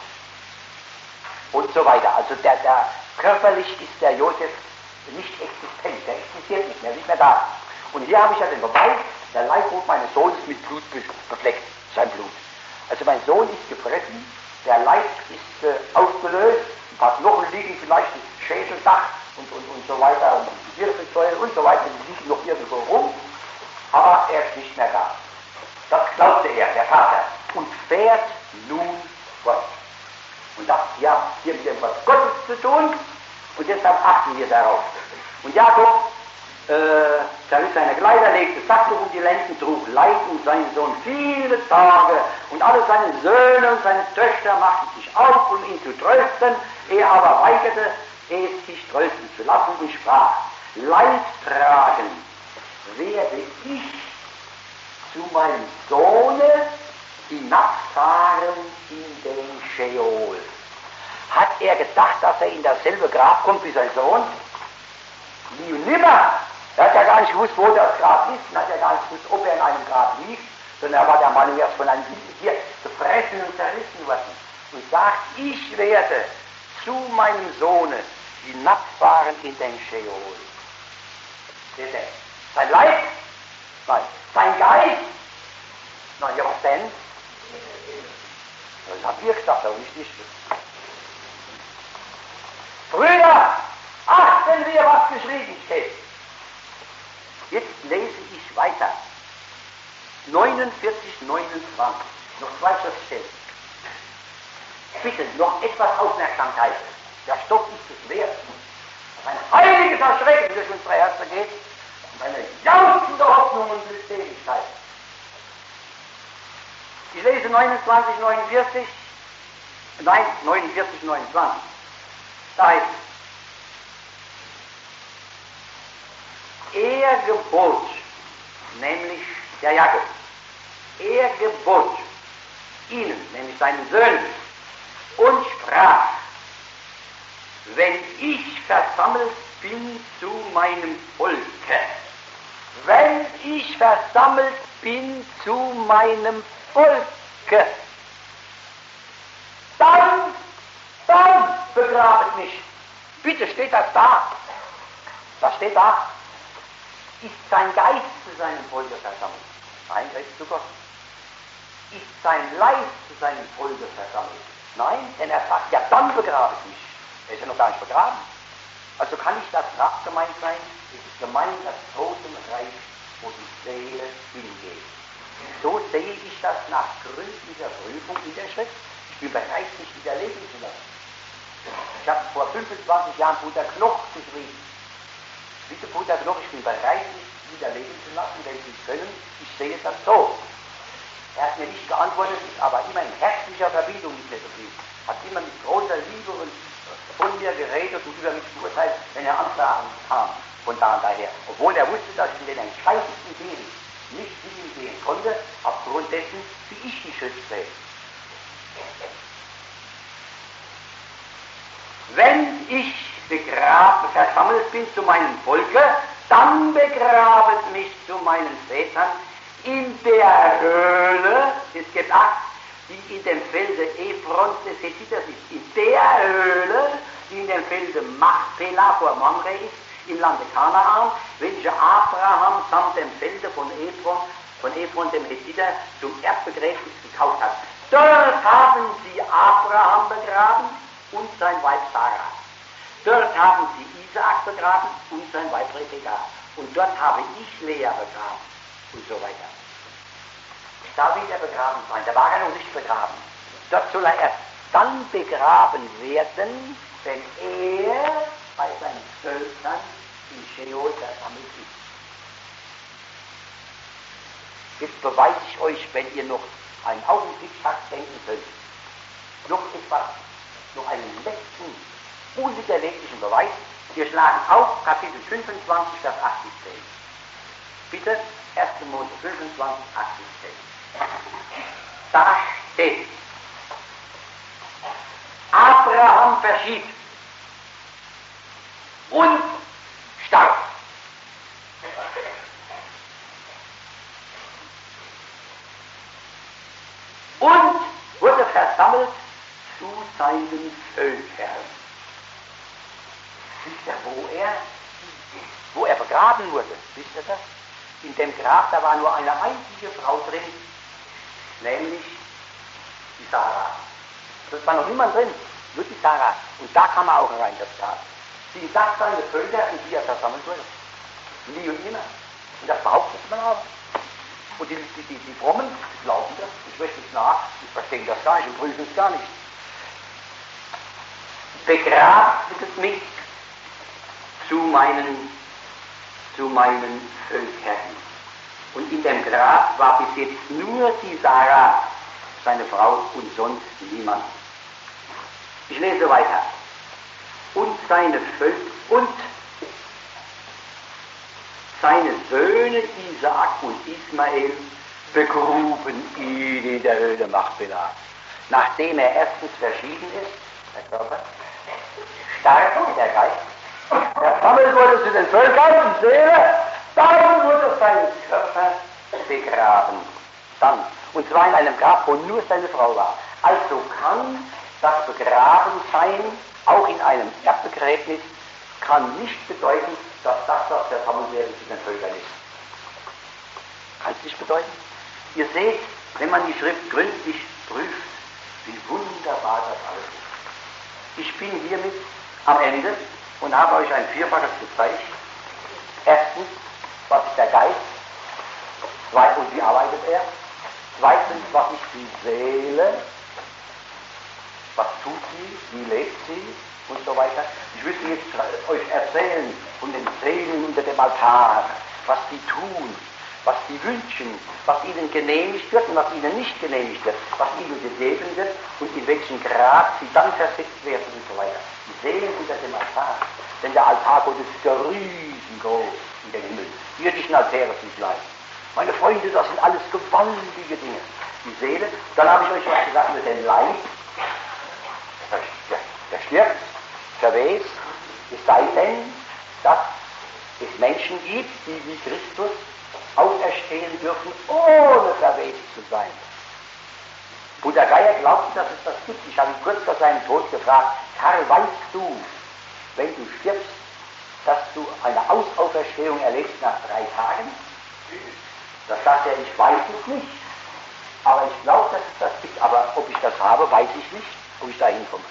und so weiter. Also der, der körperlich ist der Josef nicht existent, der existiert nicht mehr, nicht mehr da. Und hier habe ich ja den Beweis, der Leibrock meines Sohnes mit Blut befleckt, sein Blut. Also mein Sohn ist gefressen, der Leib ist äh, aufgelöst, ein paar Knochen liegen vielleicht im Schädeldach und, und, und so weiter, und die Wirbelsäule und so weiter, die liegen noch irgendwo rum, aber er ist nicht mehr da. Das glaubte er, der Vater, und fährt nun fort. Und das ja hier mit dem Wort Gottes zu tun, und deshalb achten wir darauf. Und Jakob äh, zerriss seine Kleider, legte Sacktuch um die Lenden, trug Leid um seinen Sohn viele Tage, und alle seine Söhne und seine Töchter machten sich auf, um ihn zu trösten. Er aber weigerte, es sich trösten zu lassen, und sprach: Leid tragen werde ich zu meinem Sohne hinabfahren in den Scheol. Hat er gedacht, dass er in dasselbe Grab kommt wie sein Sohn? Nie und nimmer. Er hat ja gar nicht gewusst, wo das Grab ist, und hat ja gar nicht gewusst, ob er in einem Grab liegt, sondern er war der Mann, er ist von einem Tier gefressen und zerrissen worden. Und sagt: Ich werde zu meinem Sohne hinabfahren in den Scheol. Seht ihr? Sein Leib? Nein. Sein Geist? Nein, ja, was denn? Das habt ihr gesagt, aber nicht ich. Brüder, achten wir, was geschrieben steht. Jetzt lese ich weiter. neunundvierzig, neunundzwanzig. Noch zwei Schriftstellen. Bitte, noch etwas Aufmerksamkeit. Der Stoff ist es wert. Dass ein heiliges Erschrecken durch unsere Herzen geht und eine jauchzende Hoffnung und Glückseligkeit. Ich lese neunundzwanzig, neunundvierzig. Nein, neunundvierzig, neunundzwanzig. Da heißt es: Er gebot, nämlich der Jakob, er gebot ihnen, nämlich seinen Söhnen, und sprach: Wenn ich versammelt bin zu meinem Volke, wenn ich versammelt bin zu meinem Volke, dann, dann begrabet mich. Bitte, steht das da? Was steht da? Ist sein Geist zu seinem Volke versammelt? Nein, er ist zu Gott. Ist sein Leib zu seinem Volke versammelt? Nein, denn er sagt: Ja, dann begrabet mich. Er ist ja noch gar nicht begraben. Also kann nicht das Grab gemeint sein, es ist gemeint das Totenreich, wo die Seele hingeht. So sehe ich das nach gründlicher Prüfung in der Schrift. Ich bin bereit, mich widerlegen zu lassen. Ich habe vor fünfundzwanzig Jahren Bruder Knoch geschrieben. Bitte, Bruder Knoch, ich bin bereit, mich widerlegen zu lassen, wenn Sie können. Ich sehe das so. Er hat mir nicht geantwortet, ist aber immer in herzlicher Verbindung mit mir geblieben. Hat immer mit großer Liebe und von mir geredet und über mich beurteilt, wenn er Anfragen kam, von da und daher. Obwohl er wusste, dass ich in den entscheidendsten Dingen nicht mit ihm gehen konnte, aufgrund dessen, wie ich die Schrift sehe. Wenn ich begraben, versammelt bin zu meinem Volke, dann begrabet mich zu meinen Vätern in der Höhle, es gibt acht, die in dem Felde Ephron des Hethiters ist, in der Höhle, die in dem Felde Machpelah vor Mamre ist, im Lande Kanaan, welche Abraham samt dem Felde von Ephron, von Ephron dem Hethiter zum Erbbegräbnis gekauft hat. Dort haben sie Abraham begraben und sein Weib Sarah. Dort haben sie Isaak begraben und sein Weib Rebekka. Und dort habe ich Lea begraben und so weiter. Da will er begraben sein, da war er noch nicht begraben. Dort soll er erst dann begraben werden, wenn er bei seinen Völkern in Sheol versammelt ist. Jetzt beweise ich euch, wenn ihr noch einen Augenblick fast denken könnt, noch etwas, noch einen letzten, unwiderleglichen Beweis. Wir schlagen auf Kapitel fünfundzwanzig, Vers acht bis zehn. Bitte, erster Mose fünfundzwanzig, acht bis zehn. Da steht, Abraham verschied und starb. Und wurde versammelt zu seinen Völkern. Wisst ihr, wo er, wo er begraben wurde? Wisst ihr das? In dem Grab, da war nur eine einzige Frau drin, nämlich die Sarah. Das war noch niemand drin, nur die Sarah. Und da kam er auch rein, das Grab. Sie sagt seine Völker, in die er versammelt wurde. Nie und nimmer. Und das behauptet man aber. Und die, die, die, die Frommen, die glauben das, ich möchte es nach, die verstehen das gar nicht und prüfen es gar nicht. Begrabt es mich zu meinen, zu meinen Völkern. Und in dem Grab war bis jetzt nur die Sarah, seine Frau, und sonst niemand. Ich lese weiter. Und seine Völker, und seine Söhne Isaak und Ismael begruben ihn in der Höhle Machpelah. Nachdem er erstens verschieden ist, der Körper, starb der Geist, versammelt wurde zu den Völkern, die Seele, dann wurde sein Körper begraben. Dann. Und zwar in einem Grab, wo nur seine Frau war. Also kann das Begrabensein auch in einem Erbbegräbnis kann nicht bedeuten, dass das, was versammelt werden, zu den Völkern ist. Kann es nicht bedeuten? Ihr seht, wenn man die Schrift gründlich prüft, wie wunderbar das alles ist. Ich bin hiermit am Ende und habe euch ein Vierfaches gezeigt. Erstens, was ist der Geist? Zweitens, wie arbeitet er? Zweitens, was ist die Seele? Was tut sie? Wie lebt sie? Und so weiter. Ich will jetzt euch erzählen von den Seelen unter dem Altar, was die tun, was die wünschen, was ihnen genehmigt wird und was ihnen nicht genehmigt wird, was ihnen gegeben wird und in welchem Grad sie dann versetzt werden und so weiter. Die Seelen unter dem Altar. Denn der Altar Gottes ist ja riesengroß in den Himmel. Die irdischen Altäre sind klein. Meine Freunde, das sind alles gewaltige Dinge. Die Seele, dann habe ich euch was gesagt über den Leib. Der, der, der stirbt, verwest, es sei denn, dass es Menschen gibt, die wie Christus auferstehen dürfen, ohne verwest zu sein. Bruder Geier glaubte, dass es das gibt. Ich habe ihn kurz vor seinem Tod gefragt, Karl, weißt du, wenn du stirbst, dass du eine Ausauferstehung erlebst nach drei Tagen? Das sagt er, ich weiß es nicht. Aber ich glaube, dass es das gibt. Aber ob ich das habe, weiß ich nicht, ob ich da hinkomme.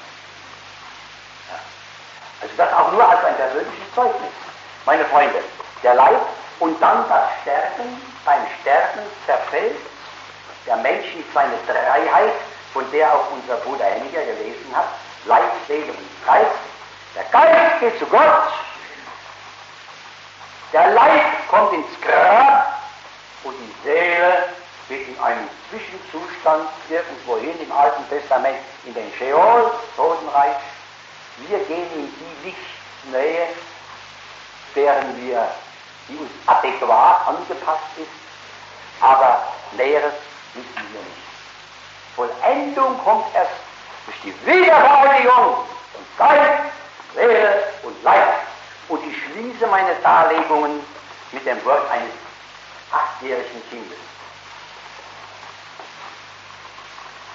Ja. Also das auch nur als ein persönliches Zeugnis. Meine Freunde, der Leib und dann das Sterben. Beim Sterben zerfällt der Mensch in seine Dreiheit, von der auch unser Bruder Henniger gelesen hat. Leib, Seele und Geist. Der Geist geht zu Gott. Der Leib kommt ins Grab und die Seele wird in einem Zwischenzustand irgendwohin im Alten Testament in den Sheol, Totenreich. Wir gehen in die Lichtnähe, deren wir, die uns adäquat angepasst ist, aber Näheres wissen wir nicht. Vollendung kommt erst durch die Wiedervereinigung von Geist, Seele und Leib. Und ich schließe meine Darlegungen mit dem Wort eines achtjährigen Kindes.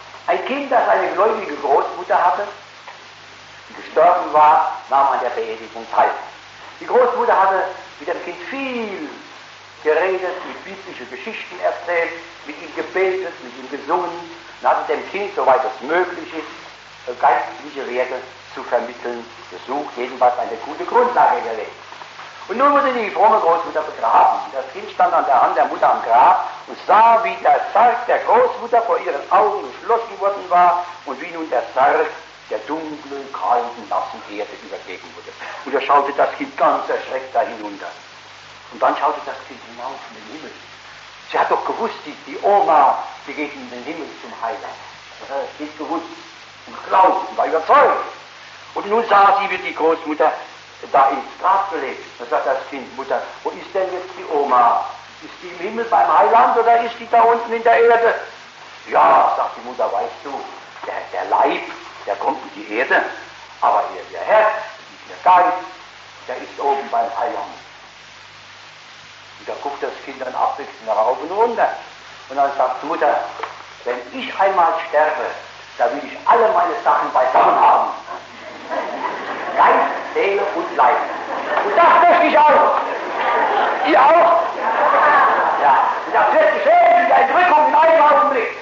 ein Kind, das eine gläubige Großmutter hatte, die gestorben war, nahm an der Beerdigung teil. Die Großmutter hatte mit dem Kind viel geredet, mit biblischen Geschichten erzählt, mit ihm gebetet, mit ihm gesungen und hatte dem Kind, soweit es möglich ist, geistliche Werte zu vermitteln, versucht, jedenfalls eine gute Grundlage gelegt. Und nun wurde die fromme Großmutter begraben. Das Kind stand an der Hand der Mutter am Grab und sah, wie der Sarg der Großmutter vor ihren Augen geschlossen worden war und wie nun der Sarg der dunklen, kalten, nassen Erde übergeben wurde. Und da schaute das Kind ganz erschreckt da hinunter. Und dann schaute das Kind hinauf in den Himmel. Sie hat doch gewusst, die, die Oma, die geht in den Himmel zum Heiland. Das hat das Kind gewusst und geglaubt und war überzeugt. Und nun sah sie, wie die Großmutter da ins Grab gelegt. Da sagt das Kind, Mutter, wo ist denn jetzt die Oma? Ist die im Himmel beim Heiland oder ist die da unten in der Erde? Ja, sagt die Mutter, weißt du, der, der Leib, der kommt in die Erde, aber ihr, ihr Herz, ihr Geist, der ist oben beim Heiland. Und da guckt das Kind dann abwechselnd rauf und runter. Und dann sagt die Mutter, wenn ich einmal sterbe, da will ich alle meine Sachen beisammen haben. Geist, Seele und Leib. Und das möchte ich auch. Ihr auch? Ja. Und das wird geschehen mit der Entrückung in einem Augenblick.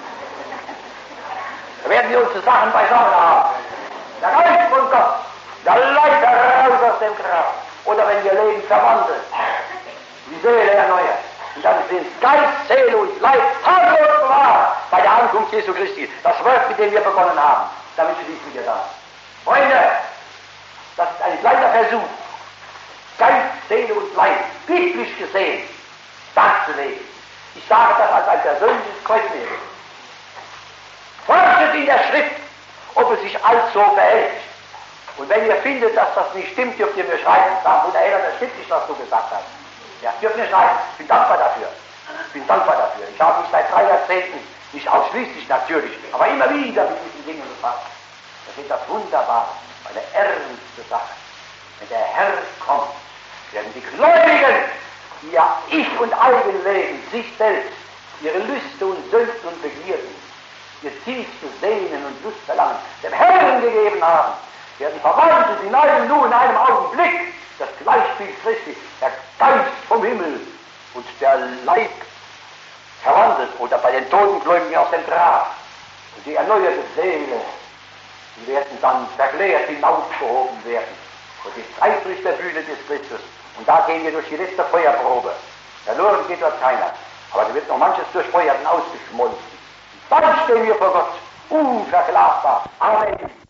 Da werden wir unsere Sachen beisammen haben. Der Geist von Gott, der Leib heraus aus dem Grab. Oder wenn wir Leben verwandeln, die Seele erneuert. Und dann sind Geist, Seele und Leib tadellos bewahrt bei der Ankunft Jesu Christi. Das Werk, mit dem wir begonnen haben. Damit schließen wir dann. Freunde, das ist ein kleiner Versuch, Geist, Seele und Leib biblisch gesehen darzulegen. Ich sage das als ein persönliches Zeugnis. Forschet in der Schrift, ob es sich alles so verhält. Und wenn ihr findet, dass das nicht stimmt, dürft ihr mir schreiben. Sagen, Bruder Ehler, das stimmt nicht, was du gesagt hast. Ja, dürft ihr schreiben. Ich bin dankbar dafür. Ich bin dankbar dafür. Ich habe mich seit drei Jahrzehnten, nicht ausschließlich natürlich, aber immer wieder mit diesen Dingen befasst. Das ist das Wunderbare, eine ernste Sache. Wenn der Herr kommt, werden die Gläubigen, die ja Ich und Eigen leben, sich selbst, ihre Lüste und Sünden und Begierden, ihr tiefstes Sehnen und Lustverlangen dem Herrn gegeben haben, werden verwandelt in einem nur in einem Augenblick das Gleichbild Christi, der Geist vom Himmel und der Leib verwandelt oder bei den Totengläubigen aus dem Grab und die erneuerte Seele, die werden dann verklärt hinausgehoben werden und die Zeitrichter-Bühne des Christus. Und da gehen wir durch die letzte Feuerprobe. Verloren geht dort keiner. Aber da wird noch manches durch Feuer ausgeschmolzen. Dann stehen wir vor Gott, unverklagbar. Amen.